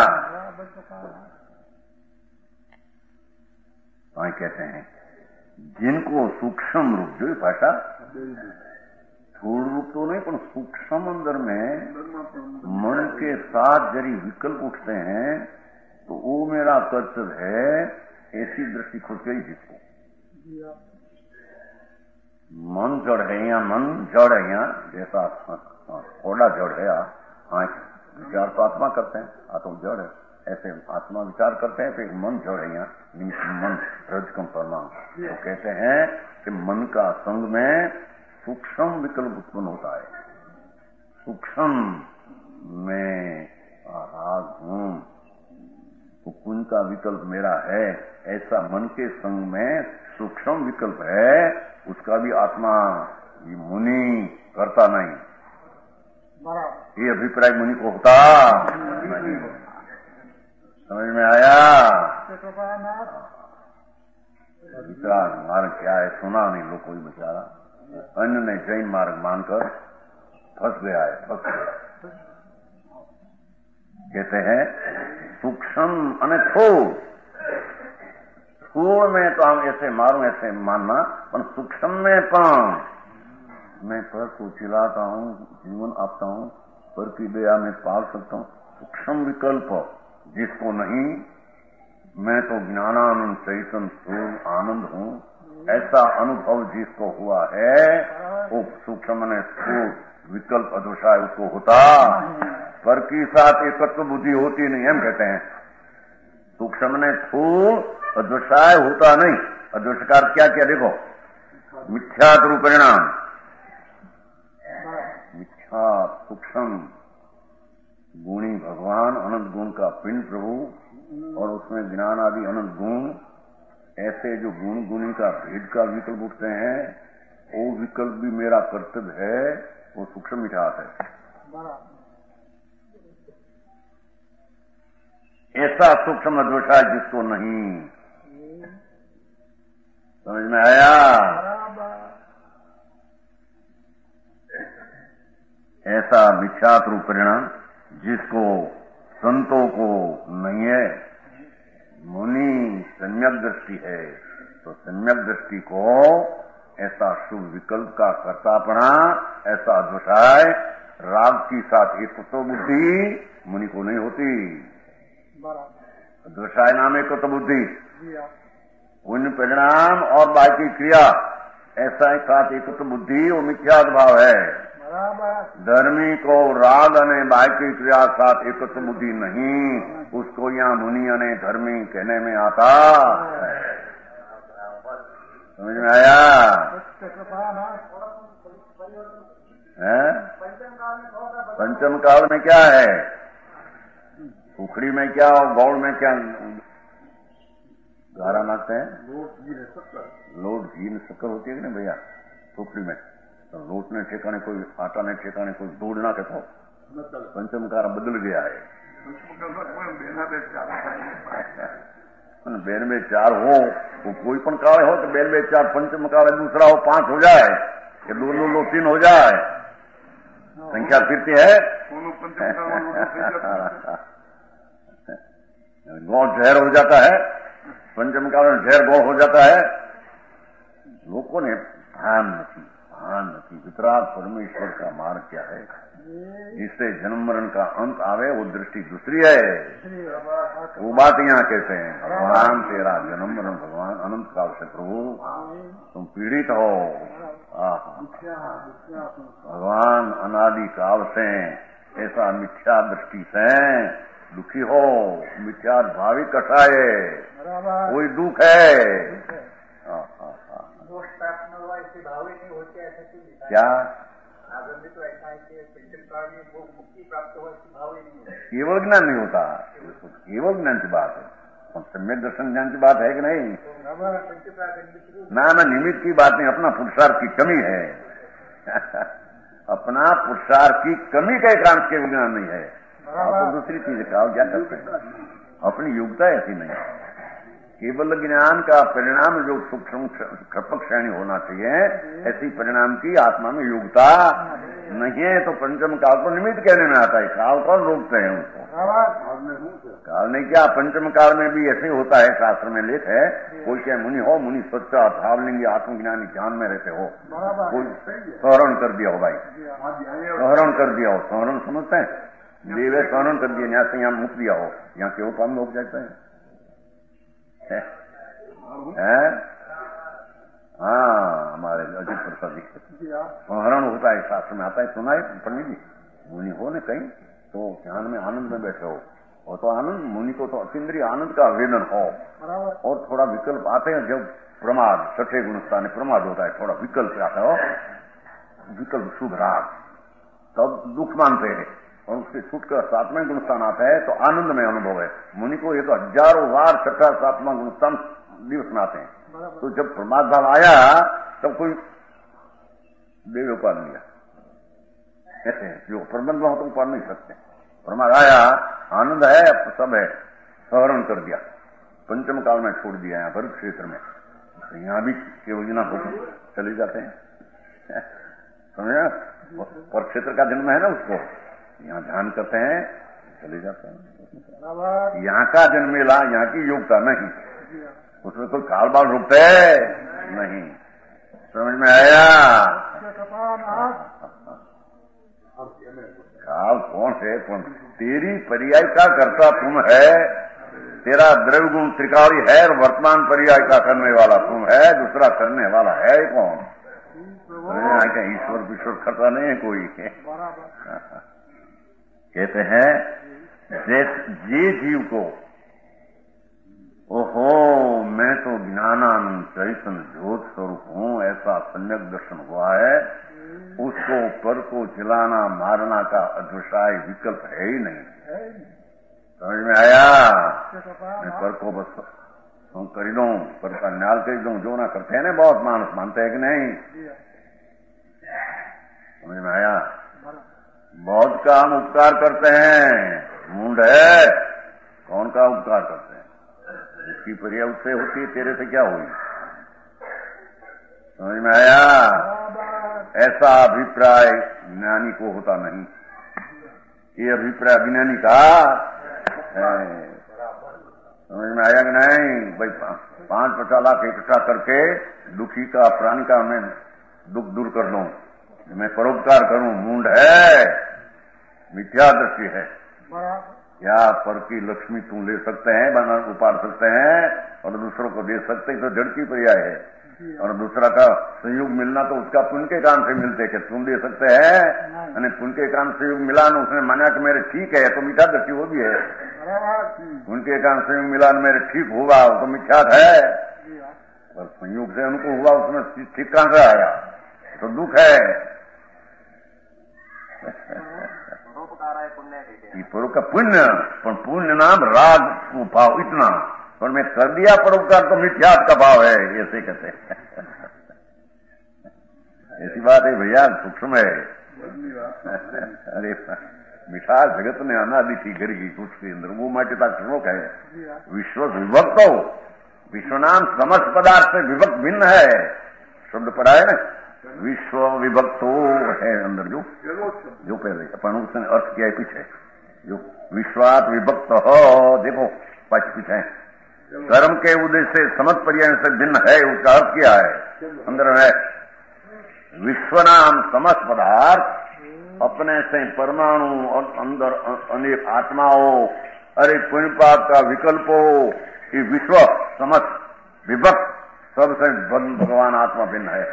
तो कहते हैं जिनको सूक्ष्म रूप, जो भाषा स्थूल रूप तो नहीं, पर सूक्ष्म अंदर में मन के साथ जरी विकल्प उठते हैं तो वो मेरा कर्तव्य है, ऐसी दृष्टि खुद गई जिसको मन जड़ है या मन जड़ है या जैसा थोड़ा जड़ है, आंख विचार तो आत्मा करते हैं, आत्मा जड़ है, ऐसे आत्मा विचार करते हैं तो मन जड़ है, मन रजकम परमाणु। तो कहते हैं कि मन का संग में सूक्ष्म विकल्प उत्पन्न होता है। सूक्ष्म में राग हूं तो पुण्य का विकल्प मेरा है, ऐसा मन के संग में सूक्ष्म विकल्प है, उसका भी आत्मा ये मुनि करता नहीं। ये अभिप्राय मुनि को होता नहीं। समझ में आया? दूसरा मार्ग क्या है सुना नहीं, लोग कोई बेचारा अन्य ने जैन मार्ग मानकर फंस गया है, फंस गया। कहते हैं सूक्ष्म अने स्थूल में तो हम ऐसे मारूं ऐसे मानना, पर सूक्ष्म में पण मैं पर को चिल्लाता हूं, जीवन आपता हूं, पर की दया में पाल सकता हूं। सूक्ष्म विकल्प जिसको नहीं, मैं तो ज्ञानानंद चैतन्य स्वरूप आनंद हूं, ऐसा अनुभव जिसको हुआ है वो सूक्ष्म ने स्थूल विकल्प अदोषाय उसको होता, पर की साथ एकत्व बुद्धि होती नहीं, हम कहते हैं सूक्ष्म ने स्थूल अदोषाय होता नहीं। अदोषकार क्या क्या देखो, मिथ्यात रूप परिणाम, मिथ्या सूक्ष्म गुणी भगवान अनंत गुण का पिंड प्रभु, और उसमें ज्ञान आदि अनंत गुण, ऐसे जो गुण गुणी का भेद का विकल्प उठते हैं, वो विकल्प भी मेरा कर्तव्य है, वो सूक्ष्म मिठास है। ऐसा सूक्ष्म अद्वैता जिसको नहीं। समझ में आया? ऐसा मिथ्यात रूप परिणाम जिसको संतों को नहीं है। मुनि सम्यक दृष्टि है, तो सम्यक दृष्टि को ऐसा शुभ विकल्प का कर्तापना, ऐसा अद्वैताय राग की साथ एक तो बुद्धि मुनि को नहीं होती। अद्वैताय नाम एक तो बुद्धि, पुण्य परिणाम और बाकी क्रिया, ऐसा एक साथ एक तो बुद्धि, वो मिथ्या भाव है। धर्मी को राग अने बाकी क्रिया साथ एकत्व बुद्धि नहीं, उसको यहाँ मुनि अने धर्मी कहने में आता है। समझ में आया? पंचम काल में क्या है? उखड़ी में क्या और गौड़ में क्या गारा मारते हैं? लोट घी में शक्कर होती है कि नहीं भैया? उखड़ी में तो लोट ने ठिकाने कोई, आटा ने ठिकाने कोई, दूध ना कहता, पंचम कार बदल गया है। बेर में चार हो तो कोई पण काल हो, तो बेर में चार, पंचम काल दूसरा हो, 5 हो जाए, कि 2 3 हो जाए, संख्या फिरती है। गौ जहर हो जाता है, पंचम काल में जहर गौ हो जाता है। लोगों ने भान नहीं, वितराग परमेश्वर का मार्ग क्या है? जिससे जन्म मरण का अंत आवे, वो दृष्टि दूसरी है। वो बात यहाँ कहते हैं, भगवान तेरा जन्म मरण, भगवान अनंत काल से प्रभु तुम पीड़ित हो। भगवान अनादि काल से ऐसा मिथ्या दृष्टि से दुखी हो, मिथ्या भावी कटाए, कोई दुख है। क्या केवल ज्ञान नहीं होता, केवल ज्ञान की बात है, सम्यक दर्शन ज्ञान की बात है कि नहीं? ना निमित्त की बात नहीं, अपना पुरुषार्थ की कमी है। अपना पुरुषार्थ की कमी के कारण के विज्ञान नहीं है। आप तो दूसरी चीज का क्या करते हैं, अपनी योग्यता ऐसी नहीं है। केवल ज्ञान का परिणाम जो सूक्ष्म खपक श्रेणी होना चाहिए, ऐसी परिणाम की आत्मा में योग्यता नहीं है। तो पंचम काल को निमित्त कहने में आता है। काल कौन रोकते हैं उसको? काल नहीं, क्या पंचम काल में भी ऐसे होता है। शास्त्र में लेख है, कोई क्या मुनि हो, मुनि सच्चा भावलिंगी आत्मज्ञानी ध्यान में रहते हो, कोई सहरण कर दिया हो, भाई सहरण कर दिया हो। सहरण समझते हैं, देवे सहरण कर दिया, यहाँ से यहाँ मुक्त दिया हो, यहाँ केवल काम लोग जाते हैं। हाँ, हमारे अजीत प्रसाद जी संहरण होता है, शास्त्र में आता है, सुना है पंडित जी। मुनि हो न कहीं तो ध्यान में आनंद में बैठे हो, और तो आनंद मुनि को तो अतीन्द्रिय आनंद का वेदन हो, और थोड़ा विकल्प आते हैं जब प्रमाद, छठे गुणस्थान में प्रमाद होता है, थोड़ा विकल्प आता हो, विकल्प शुभ राग, तब दुख मानते हैं, और उसके छूटकर सातवें गुणस्थान आता है तो आनंद में अनुभव है। मुनि को ये तो हजारों बार छठा सातवां गुणस्थान दिवस में आते हैं। तो जब प्रमाद भाव आया तब कोई देव उपार लिया, ऐसे जो प्रबंध हो तो उपार नहीं सकते। प्रमाद आया, आनंद है, सब है, सहरण कर दिया, पंचम काल में छोड़ दिया। यहाँ पर क्षेत्र में, यहाँ भी योजना हो चले जाते हैं, समझा? पर क्षेत्र का जन्म है ना, उसको यहाँ ध्यान करते हैं, चले जाते हैं। यहाँ का जन्म मिला, यहाँ की योग्यता नहीं, उसमें कोई काल बाल रुकते नहीं। समझ में आया? काल कौन है? कौन? तेरी पर्याय का करता तुम है, तेरा द्रव्य गुण त्रिकाली है, और वर्तमान पर्याय का करने वाला तुम है, दूसरा करने वाला है कौन? ईश्वर विश्वर करता नहीं है कोई। कहते हैं जे जीव को ओहो मैं तो ज्ञानानंद चैतन्य ज्योत स्वरूप हूँ, ऐसा सम्यक दर्शन हुआ है, उसको पर को जलाना मारना का अध्यवसाय विकल्प है ही नहीं। समझ में आया? मैं पर को बस कर दूं, पर का न्याल कर दूं, जो ना करते हैं ना बहुत मानस, मानते हैं कि नहीं? समझ में आया? बहुत का हम उपकार करते हैं, मूड है, कौन का उपकार करते हैं? जिसकी पर्याय उससे होती है, तेरे से क्या हुई? समझ में आया? ऐसा अभिप्राय ज्ञानी को होता नहीं। ये अभिप्राय अज्ञानी का है। समझ में आया कि नहीं? भाई 5-50 लाख इकट्ठा करके दुखी का प्राणी का मैं दुख दूर कर दूं, मैं परोपकार करूं, मूड है, मिथ्या दृष्टि है। या पर की लक्ष्मी तुम ले सकते हैं, बना उपाड़ सकते हैं, और दूसरों को दे सकते हैं, तो जड़ की पर्याय है। और दूसरा का संयोग मिलना तो उसका पुण्य के काम से मिलते कि तुम दे सकते हैं, यानी पुण्य के काम संयोग मिला न उसने माना कि मेरे ठीक है, तो मिथ्या दृष्टि वो भी है। उनके काम संयोग मिला न मेरे ठीक हुआ, वो तो मिथ्या है, पर संयोग से उनको हुआ, उसमें ठीक कहां से आया? तो दुख है। परोपकार पुण्य, पर पुण्य नाम राग भाव इतना, पर मैं कर दिया परोपकार तो मिथ्यात का भाव है, ऐसे कहते हैं। ऐसी बात है भैया, सूक्ष्म है। अरे मिठास जगत ने अनादि थी घर की कुछ के अंदर, वो माटिता श्लोक है। विश्व विभक्त हो, विश्व नाम समस्त पदार्थ से विभक्त भिन्न है, शब्द पढ़ा है ना, विश्व विभक्तो है अंदर, जो पहले अपन उसने अर्थ किया है पीछे, जो विश्वात विभक्त हो, देखो पीछे है, कर्म के उद्देश्य से समस्त पर्याय से भिन्न है, उसका अर्थ क्या है अंदर है। विश्व नाम समस्त पदार्थ अपने से परमाणु और अंदर अनेक आत्माओं, अरे पुण्य पाप का विकल्प हो, ये विश्व समस्त विभक्त सबसे भगवान आत्मा भिन्न है।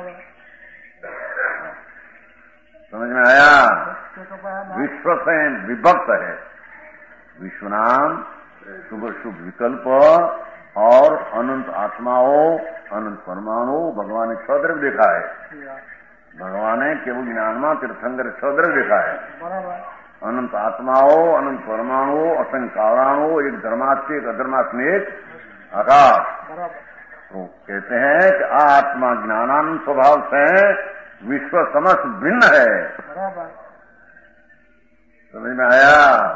समझ में आया? विश्व से विभक्त है। विश्व नाम शुभ शुभ विकल्प और अनंत आत्माओं, अनंत परमाणु भगवान ने सौद्रव देखा है। भगवान ने केवल ज्ञानमा तीर्थंकर सौद्रव देखा है। अनंत आत्माओं, अनंत परमाणु, असंख्य कारणों, एक धर्मास्ते एक अधर्मास्नेक आकाश। तो कहते हैं कि आत्मा ज्ञानानंद स्वभाव से विश्व समस्त भिन्न है। समझ में आया?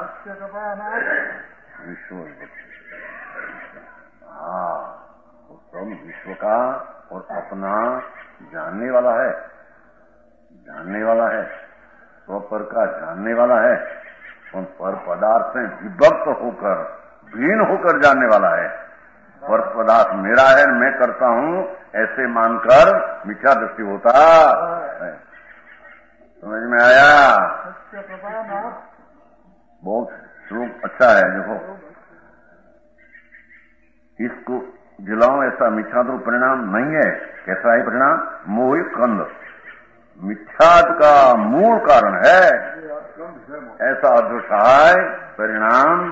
विश्व, हाँ, वो सब विश्व का और अपना जानने वाला है, जानने वाला है, स्वपर का जानने वाला है, उन पर पदार्थ से विभक्त होकर भिन्न होकर जानने वाला है। पर पदार्थ मेरा है, मैं करता हूं, ऐसे मानकर मिथ्या दृष्टि होता है। समझ में आया? बहुत श्लोक अच्छा है। देखो, इसको दिलाओ, ऐसा मिथ्यात्व परिणाम नहीं है। कैसा है परिणाम? मोह कंद मिथ्यात्व का मूल कारण है। ऐसा अदृश्य परिणाम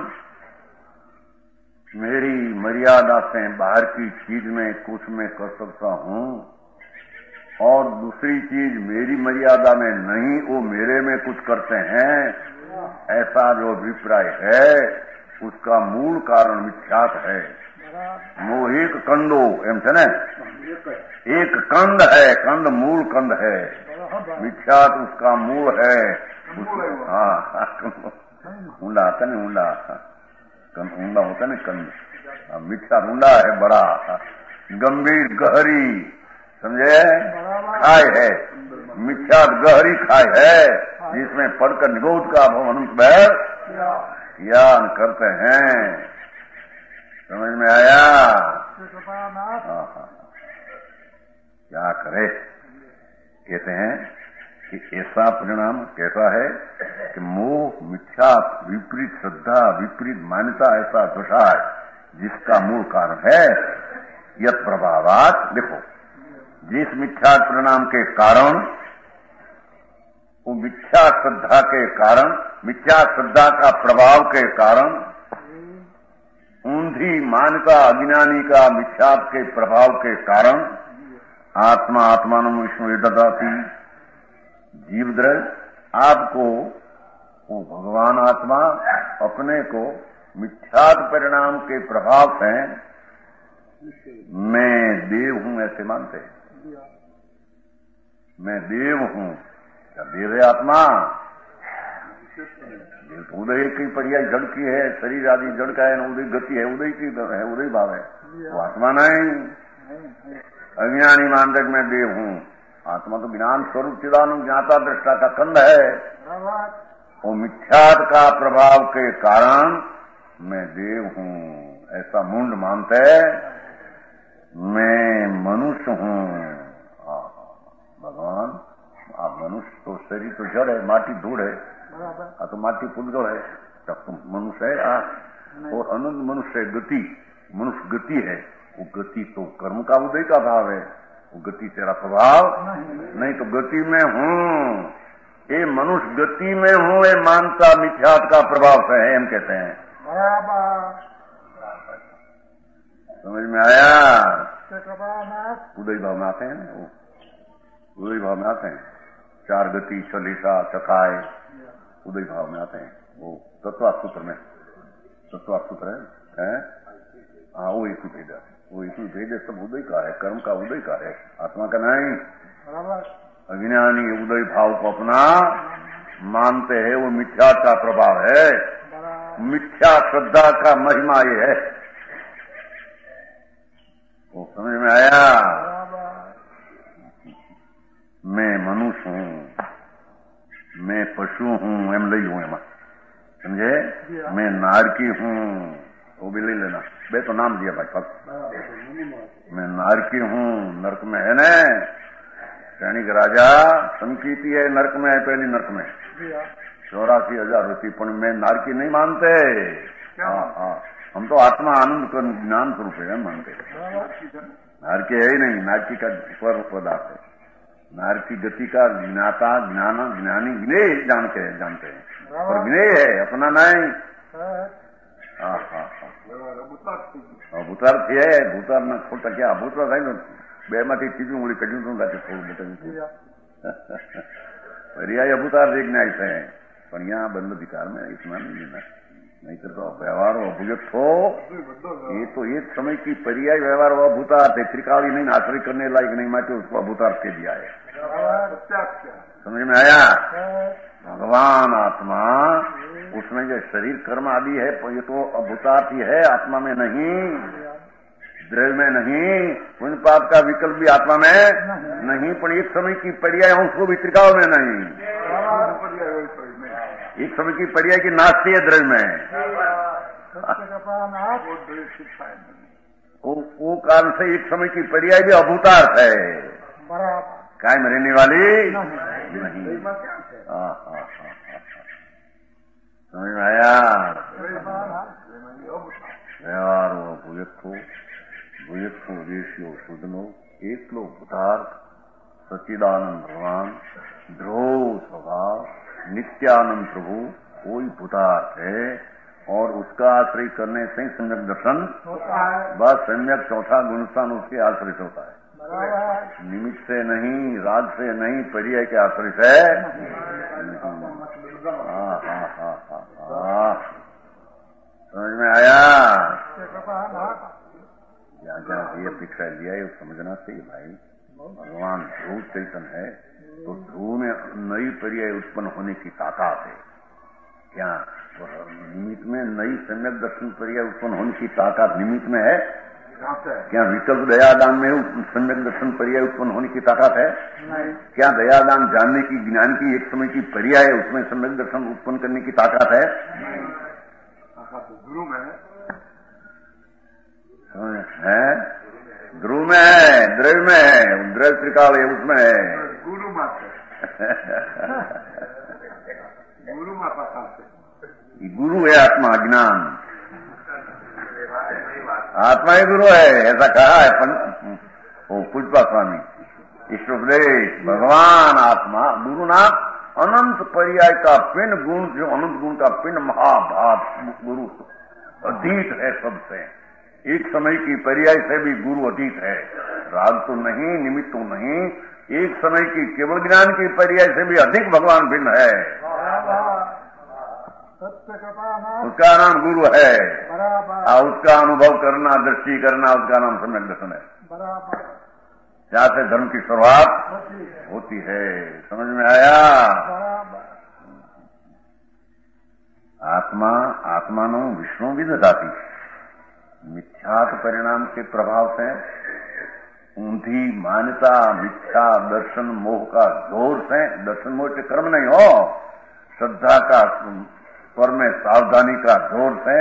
मेरी मर्यादा से बाहर की चीज में कुछ मैं कर सकता हूं और दूसरी चीज मेरी मर्यादा में नहीं, वो मेरे में कुछ करते हैं, ऐसा जो अभिप्राय है उसका मूल कारण मिथ्यात है। मोहिक कंदो एम छे ने, एक कंद है, कंद मूल कंद है, मिथ्यात उसका मूल है। ऊंडा आता नहीं, ऊंडा ऊंडा होता नहीं कंद, मिथ्या ऊंडा है, बड़ा गंभीर गहरी, समझे, खाई है। मिथ्या गहरी खाई है जिसमें पढ़कर निगोद का भवन बैर ज्ञान करते हैं। समझ में आया? क्या करे? कहते हैं कि ऐसा परिणाम कैसा है कि मोह, मिथ्या, विपरीत श्रद्धा, विपरीत मान्यता ऐसा दशा है जिसका मूल कारण है यह प्रभावात। देखो, जिस मिथ्या परिणाम के कारण, वो मिथ्या श्रद्धा के कारण, मिथ्या श्रद्धा का प्रभाव के कारण, ऊंधी मान्यता अज्ञानी का मिथ्या के प्रभाव के कारण आत्मा आत्मानम विष्णु वेददाती जीव द्रव्य आपको वो भगवान आत्मा अपने को मिथ्यात परिणाम के प्रभाव से मैं देव हूं ऐसे मानते हैं। मैं देव हूं, क्या देव है आत्मा? देव तो उदय की पर्याय जड़ की है, शरीर आदि जड़ का है, उदय गति है, उदय की है, उदय भाव है, वो आत्मा नहीं। अज्ञानी मानते मैं देव हूं। आत्मा तो ज्ञान स्वरूप चिदानंद ज्ञाता दृष्टा का कंद है। वो मिथ्यात का प्रभाव के कारण मैं देव हूं ऐसा मुंड मानते, मैं मनुष्य हूं। भगवान, आप मनुष्य तो शरीर तो जड़ है, माटी धूड़ है, तो माटी पुद्गल है, तब तो मनुष्य है। और अनंत मनुष्य गति, मनुष्य गति है। वो गति तो कर्म का उदय का भाव है, वो गति तेरा स्वभाव नहीं। तो गति में हूं, ये मनुष्य गति में हूं, ये मानता मिथ्यात का प्रभाव से है, हम कहते हैं। समझ में आया? उदय भाव में आते हैं ना, वो उदय भाव में आते हैं। चार गति, चलीसा, चकाय, उदय भाव में आते हैं। वो तत्वार्थ सूत्र में, तत्वार्थ सूत्र है। हाँ, वो एक भेद है, वो एक भेद सब उदय का है, कर्म का उदय का है, आत्मा का नहीं। अज्ञानी उदय भाव को अपना मानते हैं, वो मिथ्या का प्रभाव है। मिथ्या श्रद्धा का महिमा ये है। वो समझ में आया? मैं मनुष्य हूं, मैं पशु हूं, एम लई हूं, एम समझे। मैं नारकी हूं, वो भी ले लेना, बे तो नाम दिया भाई फर्स्ट। मैं नारकी हूं, नरक में है न, सैनिक राजा संकीर्ति है, नरक में है, पहली नरक में 84,000 रुपये, पर मैं नारकी नहीं मानते। हाँ, हम तो आत्मा आनंद का ज्ञान स्वरूप है मानते। नारकी है ही नहीं, नारकी का स्वर पदार्थ है। नारकी गति का ज्ञाता ज्ञान ज्ञानी ज्ञेय जानते हैं, पर ज्ञेय है, अपना नहीं। भूतार थी है, भूतार न खोटा क्या भूतवा થાય ને બે માંથી ત્રીજું મૂડી કઢ્યું તો ગાતે થોડું બતાવ્યું पर्याय अभूतार न्याय है, पर यहाँ बंद अधिकार में इतना नहीं लेना, नहीं करता व्यवहार अभुगत हो। ये तो एक समय की पर्याय व्यवहार अभूतार्थ है, त्रिकाली नहीं आश्रय करने लायक नहीं, माटे उसको अभूतार्थ के दिया है। समझ में आया? भगवान आत्मा उसमें जो शरीर कर्म आदि है ये तो अभूतार्थ ही है, आत्मा में नहीं, द्रव्य में नहीं। पुण्य पाप का विकल्प भी आत्मा में नहीं, पर एक समय की पर्याय उसको भी त्रिकाल में नहीं। एक समय की पर्याय की नास्ती है द्रव्य में, वो कारण से एक समय की पर्याय भी अभूतार्थ है, कायम रहने वाली नहीं। समझ में आया? व्यवहार भूयत्थो देशियो शुद्धनो एकलो भूतार्थ सच्चिदानंद भगवान ध्रुव स्वभाव नित्यानंद प्रभु कोई भूतार्थ है, और उसका आश्रय करने से सम्यक दर्शन बस सम्यक चौथा गुणस्थान उसके आश्रित होता है, निमित्त से नहीं, राग से नहीं, पर्याय के आश्रित है। समझ में आया? जहाँ ये अपेक्षा लिया है समझना चाहिए भाई। भगवान ध्रुव चैतन्य है तो ध्रुव में नई पर्याय उत्पन्न होने की ताकत है। क्या निमित्त में नई सम्यक दर्शन पर्याय उत्पन्न होने की ताकत निमित्त में है? क्या विकल्प दयादान में सम्यक दर्शन पर्याय उत्पन्न होने की ताकत है? क्या दयादान जानने की ज्ञान की एक समय की पर्याय है, उसमें सम्यक दर्शन उत्पन्न करने की ताकत है? गुरु में है, ध्रुव में है, द्रव्य में है, द्रव्य त्रिकाल है, उसमें है। गुरु माता गुरु माता गुरु है आत्मा, ज्ञान आत्मा ही गुरु है, ऐसा कहा है पुष्पा स्वामी ईश्वरोपदेश। भगवान आत्मा गुरुनाथ अनंत पर्याय का पिंड गुण, जो अनंत गुण का पिंड महाभाव गुरु अधीत है सबसे, एक समय की पर्याय से भी गुरु अधीत है, राग तो नहीं, निमित्त तो नहीं, एक समय की केवल ज्ञान की पर्याय से भी अधिक भगवान भिन्न है, उसका नाम गुरु है, और उसका अनुभव करना, दृष्टि करना, उसका नाम सम्यक दर्शन है। जहाँ से धर्म की शुरुआत होती है। समझ में आया? आत्मानो विष्णु विदधाति, मिथ्यात्व परिणाम के प्रभाव से ऊंधी मान्यता, मिथ्या दर्शन मोह का जोर से, दर्शन मोह से कर्म नहीं हो, श्रद्धा का स्वर में सावधानी का जोर से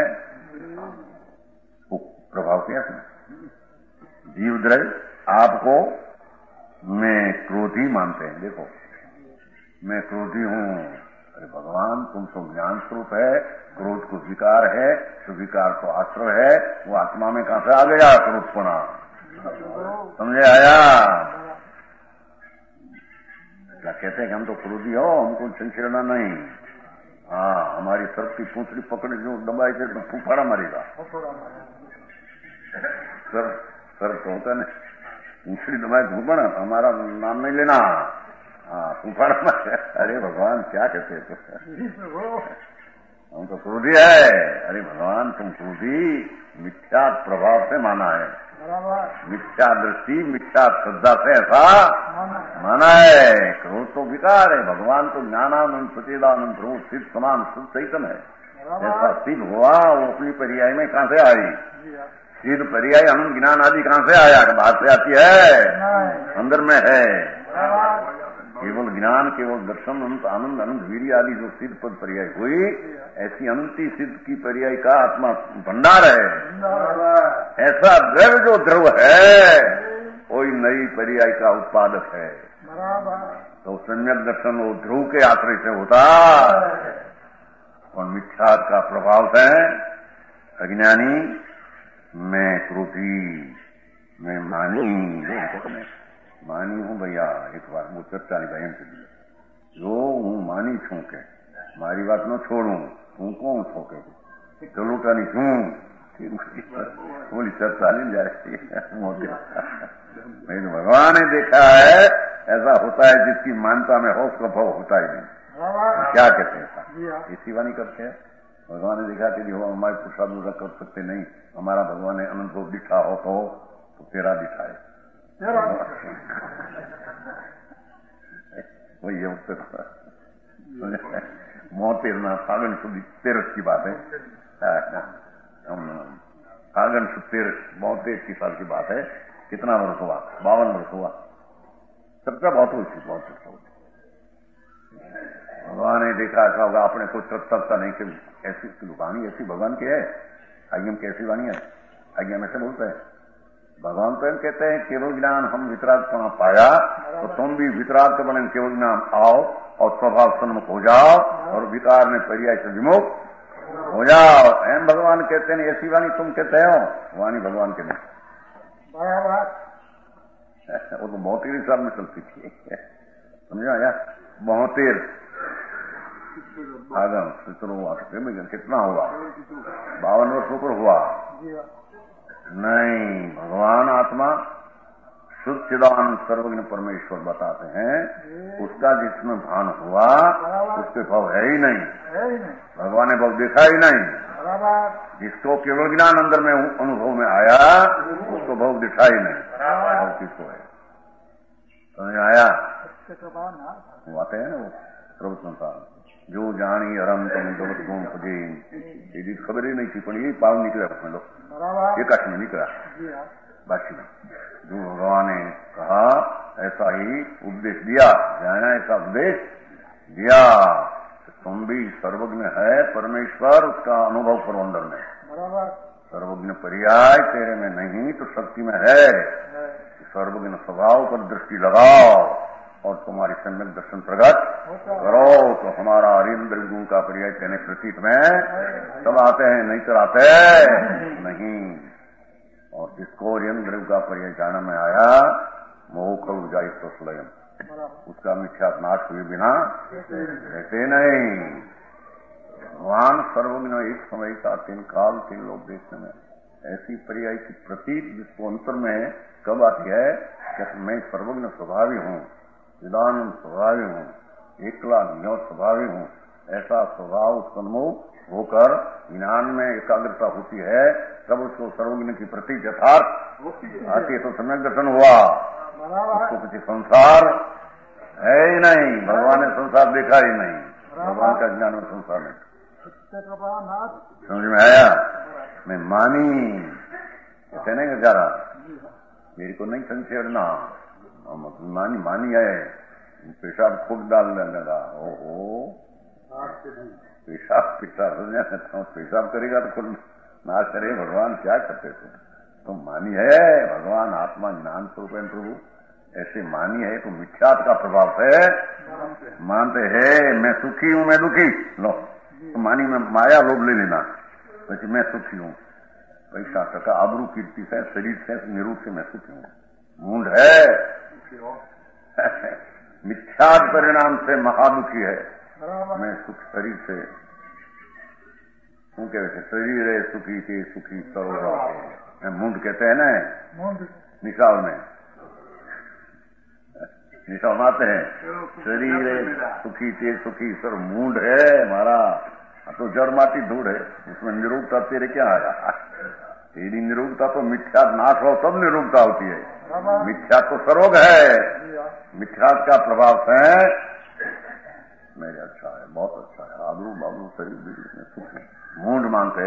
प्रभाव किया जीव द्रव्य आपको मैं क्रोधी मानते हैं। देखो मैं क्रोधी हूं, अरे भगवान तुम तो ज्ञान स्वरूप है, क्रोध को विकार है, तो विकार तो आश्रय है, वो आत्मा में कहां से आ गया क्रोधपना? समझे आया? क्या कहते हैं कि हम तो क्रोधी हो, हमको संचरना नहीं। हाँ, हमारी सर्प की पूंछड़ी पकड़ जो दबाई थे तो फूफाड़ा मारेगा। सर तो होता नहीं, पूंछड़ी दबाए फूफाड़ा, हमारा नाम नहीं लेना। हाँ, फूफाड़ा मारे। अरे भगवान क्या कहते हैं? हम तो क्रोधी है। अरे भगवान तुम क्रोधी मिथ्या प्रभाव से माना है, मिथ्या दृष्टि मिथ्या श्रद्धा से ऐसा माना है। क्रोध तो विकार है, भगवान तो ज्ञानानंद सच्चिदानंद प्रभु सिद्ध समान शुद्ध चैतन्य है। ऐसा सिद्ध हुआ वो अपनी पर्याय में कहां से आई? सिद्ध पर्याय अनंत ज्ञान आदि कहां से आया? बाहर से आती है? अंदर में है। केवल ज्ञान, केवल दर्शन, अनंत आनंद, अनंत वीर्य आदि जो सिद्ध पद पर्याय हुई, ऐसी अनंती सिद्ध की पर्याय का आत्मा भंडार है। ऐसा द्रव्य जो ध्रुव है वही नई पर्याय का उत्पादक है। तो सम्यक दर्शन वो ध्रुव के आश्रय से होता और मिथ्या का प्रभाव है अज्ञानी मैं क्रोधी मैं मानी हूं भैया। एक बार वो चर्चा नहीं बहन से दी जो हूं मानी छू के मारी बात न छोड़ू हूं कौन छो के चलो का नहीं छू बोली चर्चा नहीं जाए। भगवान ने देखा है ऐसा होता है जिसकी मानता में हो उसका भाव होता ही नहीं। क्या कहते हैं इसी वाणी करते हैं। भगवान ने देखा कि जो हमारे पुरुषार्थ कर सकते नहीं हमारा भगवान ने अनंत को दिखा हो तो तेरा दिखाए वही उत्तर मोतेरना फागन शुद्ध 13 की बात है। फागन शुद्ध 13 साल की बात है। कितना वर्ष हुआ 52 वर्ष हुआ। चर्चा बहुत हुई थी बहुत चर्चा हुई। भगवान ने देखा ऐसा होगा अपने को तत्ता नहीं कि ऐसी वाणी ऐसी भगवान की है। आज्ञा कैसी वाणी है आज्ञा में से बोलते हैं भगवान तो कहते हैं केवल ज्ञान हम वितराग पाया तो तुम भी वितराग के बने केवल ज्ञान आओ और स्वभाव सन्मुख हो जाओ और विकार में पर्याय से विमुख हो जाओ। एम भगवान कहते हैं ऐसी वाणी तुम कहते हो वाणी भगवान के नहीं। वो तो 72 साल में चलती थी समझा या 72 आगम कितना हुआ 52 वर्षों पर हुआ नहीं। भगवान आत्मा शुद्ध चिदानंद सर्वज्ञ परमेश्वर बताते हैं उसका जिसमें भान हुआ उसके भाव है ही नहीं। भगवान ने भाव देखा ही नहीं। जिसको केवल ज्ञान अंदर में अनुभव में आया उसको भाव दिखा ही नहीं। भाव किसको है समझ आया आते हैं ना वो प्रभु संसार जो जानी अरम तुम जगत गुण खुदे यदि खबर ही नहीं थी पर यही पाव निकला उसमें लोग ये कष्ट में निकला बाकी में जो भगवान ने कहा ऐसा ही उपदेश दिया जाना ऐसा उपदेश दिया। तुम भी सर्वज्ञ है परमेश्वर उसका अनुभव करो अंदर में। सर्वज्ञ पर्याय तेरे में नहीं तो शक्ति में है। सर्वज्ञ स्वभाव पर दृष्टि लगाओ और तुम्हारी सम्यक दर्शन प्रकट करो तो हमारा अरिंद्र गुण का पर्याय तेने प्रतीत में सब आते हैं नहीं कराते नहीं। और जिसको अरिंद्र का पर्याय जाना में आया मोह खल जाए तो स्वयं उसका मिथ्या नाश हुए बिना रहते नहीं। भगवान सर्वज्ञ एक समय का 3 काल 3 लोग देखने में ऐसी पर्याय की प्रतीत जिसको अंतर में कब आती है कि मैं सर्वज्ञ स्वभावी हूँ विदानंद स्वभावी हूँ एकला ज्ञ स्वभावी हूँ ऐसा स्वभाव उत्पन्नमुख होकर ज्ञान में एकाग्रता होती है तब उसको सर्वज्ञ की प्रति यथार्थ आती है तो सम्यक दर्शन हुआ। उसको कुछ संसार है ही नहीं। भगवान ने संसार देखा ही नहीं। भगवान का ज्ञान में संसार नहीं समझ में आया। मैं मानी कहते नहीं जा रहा मेरे को नहीं संछेड़ना मानी है पेशाब खुद डालने लगा। ओहो पेशाब पेशाब करेगा तो खुद नाश करे। भगवान क्या करते थे तो मानी है भगवान आत्मा ज्ञान स्वरूप है प्रभु ऐसे मानी है तो मिथ्यात का प्रभाव है। मानते हैं मैं सुखी हूं मैं दुखी लो तो मानी में माया लोभ ले लेना तो मैं सुखी हूं पैसा टका आबरू कीर्ति से शरीर से निरूप से मैं सुखी हूं मूंढ है। मिथ्यात परिणाम से महादुखी है। मैं सुख शरीर से શું કહેવાય છે શરીરે સુખી છે સુખી સર્વ મૂંઢ कहते हैं ना निशाल में निशाल माते हैं शरीर सुखी थे सुखी सर मूंढ है हमारा तो जड़ माटी धूड़ है उसमें निरूपता तेरे क्या आया। तेरी निरूपता तो मिथ्या नाश हो तब निरूपता होती है। मिथ्या तो सर्वग है। मिथ्यात का प्रभाव है मेरे अच्छा है बहुत अच्छा है आबरू बाबरू शरीर में सुखी मूंढ मानते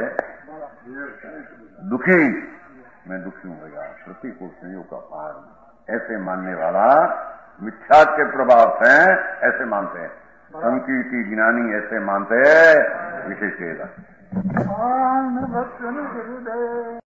दुखी मैं दुखी हूं भैया प्रतिकूल संयोग का पार ऐसे मानने वाला मिथ्या के प्रभाव से ऐसे मानते हैं। संकीर्ति ज्ञानी ऐसे मानते विशेष